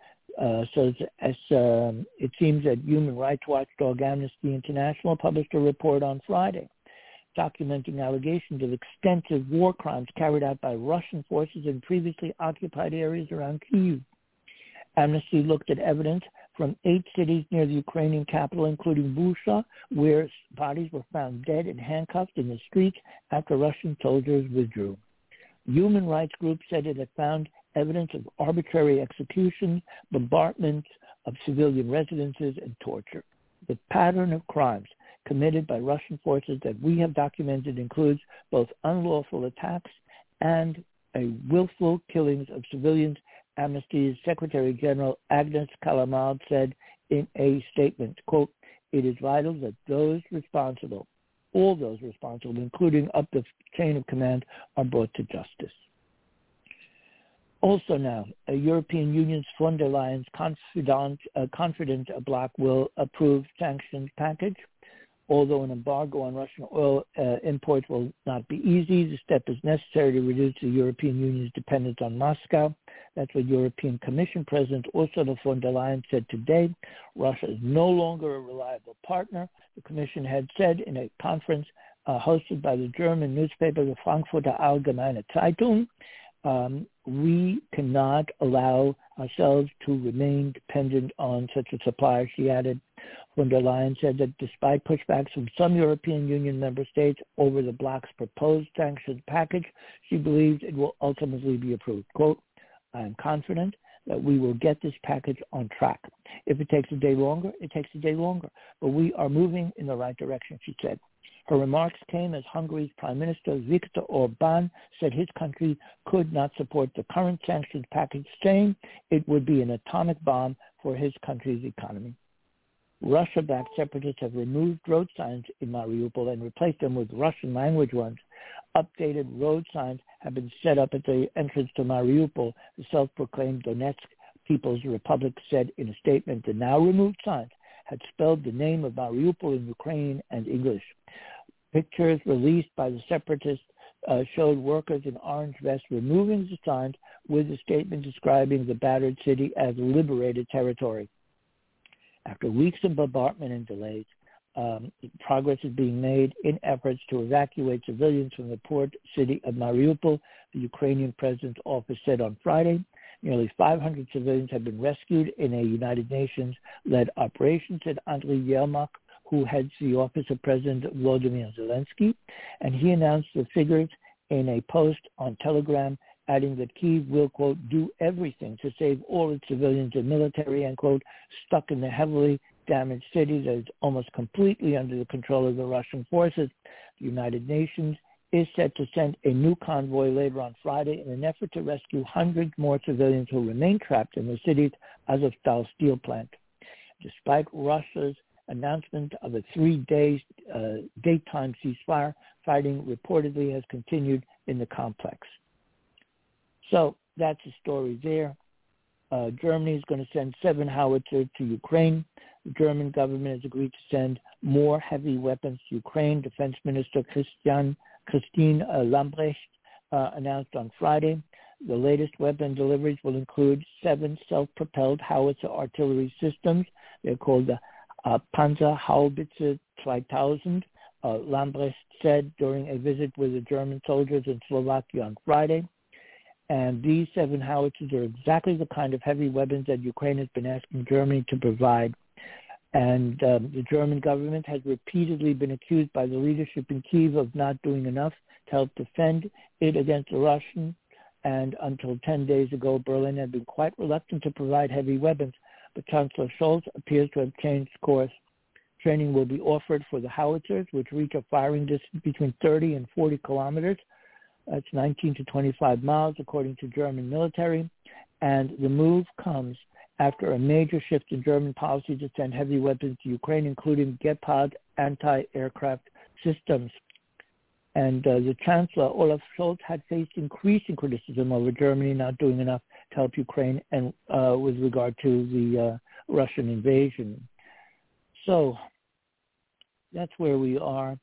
It seems that human rights watchdog Amnesty International published a report on Friday documenting allegations of extensive war crimes carried out by Russian forces in previously occupied areas around Kyiv. Amnesty looked at evidence from 8 cities near the Ukrainian capital, including Bucha, where bodies were found dead and handcuffed in the streets after Russian soldiers withdrew. Human rights groups said it had found evidence of arbitrary executions, bombardments of civilian residences, and torture. The pattern of crimes committed by Russian forces that we have documented includes both unlawful attacks and willful killings of civilians, Amnesty's Secretary General Agnes Kalamard said in a statement, quote, "It is vital that all those responsible, including up the chain of command, are brought to justice." Also now, a European Union's von der Leyen's confident bloc will approve sanctions package. Although an embargo on Russian oil imports will not be easy, the step is necessary to reduce the European Union's dependence on Moscow. That's what European Commission President Ursula von der Leyen said today. Russia is no longer a reliable partner, the Commission had said in a conference hosted by the German newspaper, the Frankfurter Allgemeine Zeitung. We cannot allow ourselves to remain dependent on such a supplier, she added. Von der Leyen said that despite pushbacks from some European Union member states over the bloc's proposed sanctions package, she believes it will ultimately be approved. Quote, "I am confident that we will get this package on track. If it takes a day longer, it takes a day longer. But we are moving in the right direction," she said. Her remarks came as Hungary's Prime Minister Viktor Orbán said his country could not support the current sanctions package, saying it would be an atomic bomb for his country's economy. Russia-backed separatists have removed road signs in Mariupol and replaced them with Russian-language ones. Updated road signs have been set up at the entrance to Mariupol, the self-proclaimed Donetsk People's Republic said in a statement. The now-removed signs had spelled the name of Mariupol in Ukrainian and English. Pictures released by the separatists showed workers in orange vests removing the signs with a statement describing the battered city as liberated territory. After weeks of bombardment and delays, progress is being made in efforts to evacuate civilians from the port city of Mariupol, the Ukrainian president's office said on Friday. Nearly 500 civilians have been rescued in a United Nations-led operation, said Andriy Yermak, who heads the office of President Volodymyr Zelensky, and he announced the figures in a post on Telegram, adding that Kyiv will, quote, do everything to save all its civilians and military, end quote, stuck in the heavily damaged city that is almost completely under the control of the Russian forces. The United Nations is set to send a new convoy later on Friday in an effort to rescue hundreds more civilians who remain trapped in the city's Azovstal steel plant. Despite Russia's announcement of a 3-day daytime ceasefire, fighting reportedly has continued in the complex. So that's the story there. Germany is going to send 7 howitzers to Ukraine. The German government has agreed to send more heavy weapons to Ukraine. Defense Minister Christine Lambrecht announced on Friday. The latest weapon deliveries will include 7 self-propelled howitzer artillery systems. They're called the Panzerhaubitze 2000, Lambrecht said during a visit with the German soldiers in Slovakia on Friday. And these 7 howitzers are exactly the kind of heavy weapons that Ukraine has been asking Germany to provide. And the German government has repeatedly been accused by the leadership in Kyiv of not doing enough to help defend it against the Russians. And until 10 days ago, Berlin had been quite reluctant to provide heavy weapons. But Chancellor Scholz appears to have changed course. Training will be offered for the howitzers, which reach a firing distance between 30 and 40 kilometers. That's 19 to 25 miles, according to German military. And the move comes after a major shift in German policy to send heavy weapons to Ukraine, including Gepard anti-aircraft systems. And the Chancellor, Olaf Scholz, had faced increasing criticism over Germany not doing enough to help Ukraine and with regard to the Russian invasion. So that's where we are.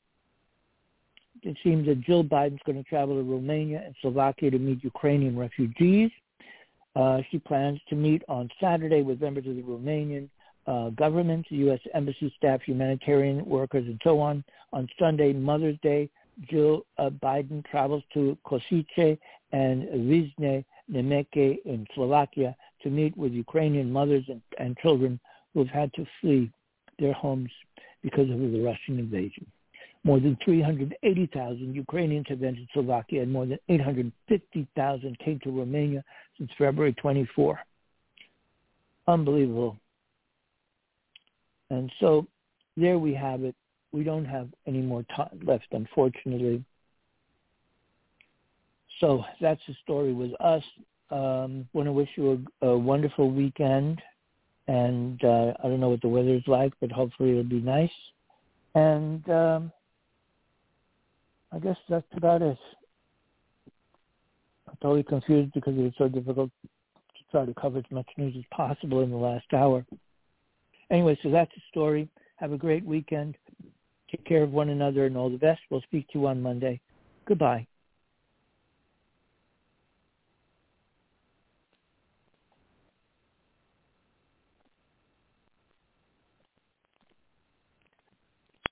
It seems that Jill Biden's going to travel to Romania and Slovakia to meet Ukrainian refugees. She plans to meet on Saturday with members of the Romanian government, the U.S. Embassy staff, humanitarian workers, and so on. On Sunday, Mother's Day, Jill Biden travels to Košice and Vyšné Nemeke in Slovakia to meet with Ukrainian mothers and children who have had to flee their homes because of the Russian invasion. More than 380,000 Ukrainians have entered Slovakia, and more than 850,000 came to Romania since February 24. Unbelievable. And so there we have it. We don't have any more time left, unfortunately. So that's the story with us. Want to wish you a wonderful weekend. And I don't know what the weather is like, but hopefully it'll be nice. And I guess that's about it. I'm totally confused because it was so difficult to try to cover as much news as possible in the last hour. Anyway, so that's the story. Have a great weekend. Take care of one another and all the best. We'll speak to you on Monday. Goodbye.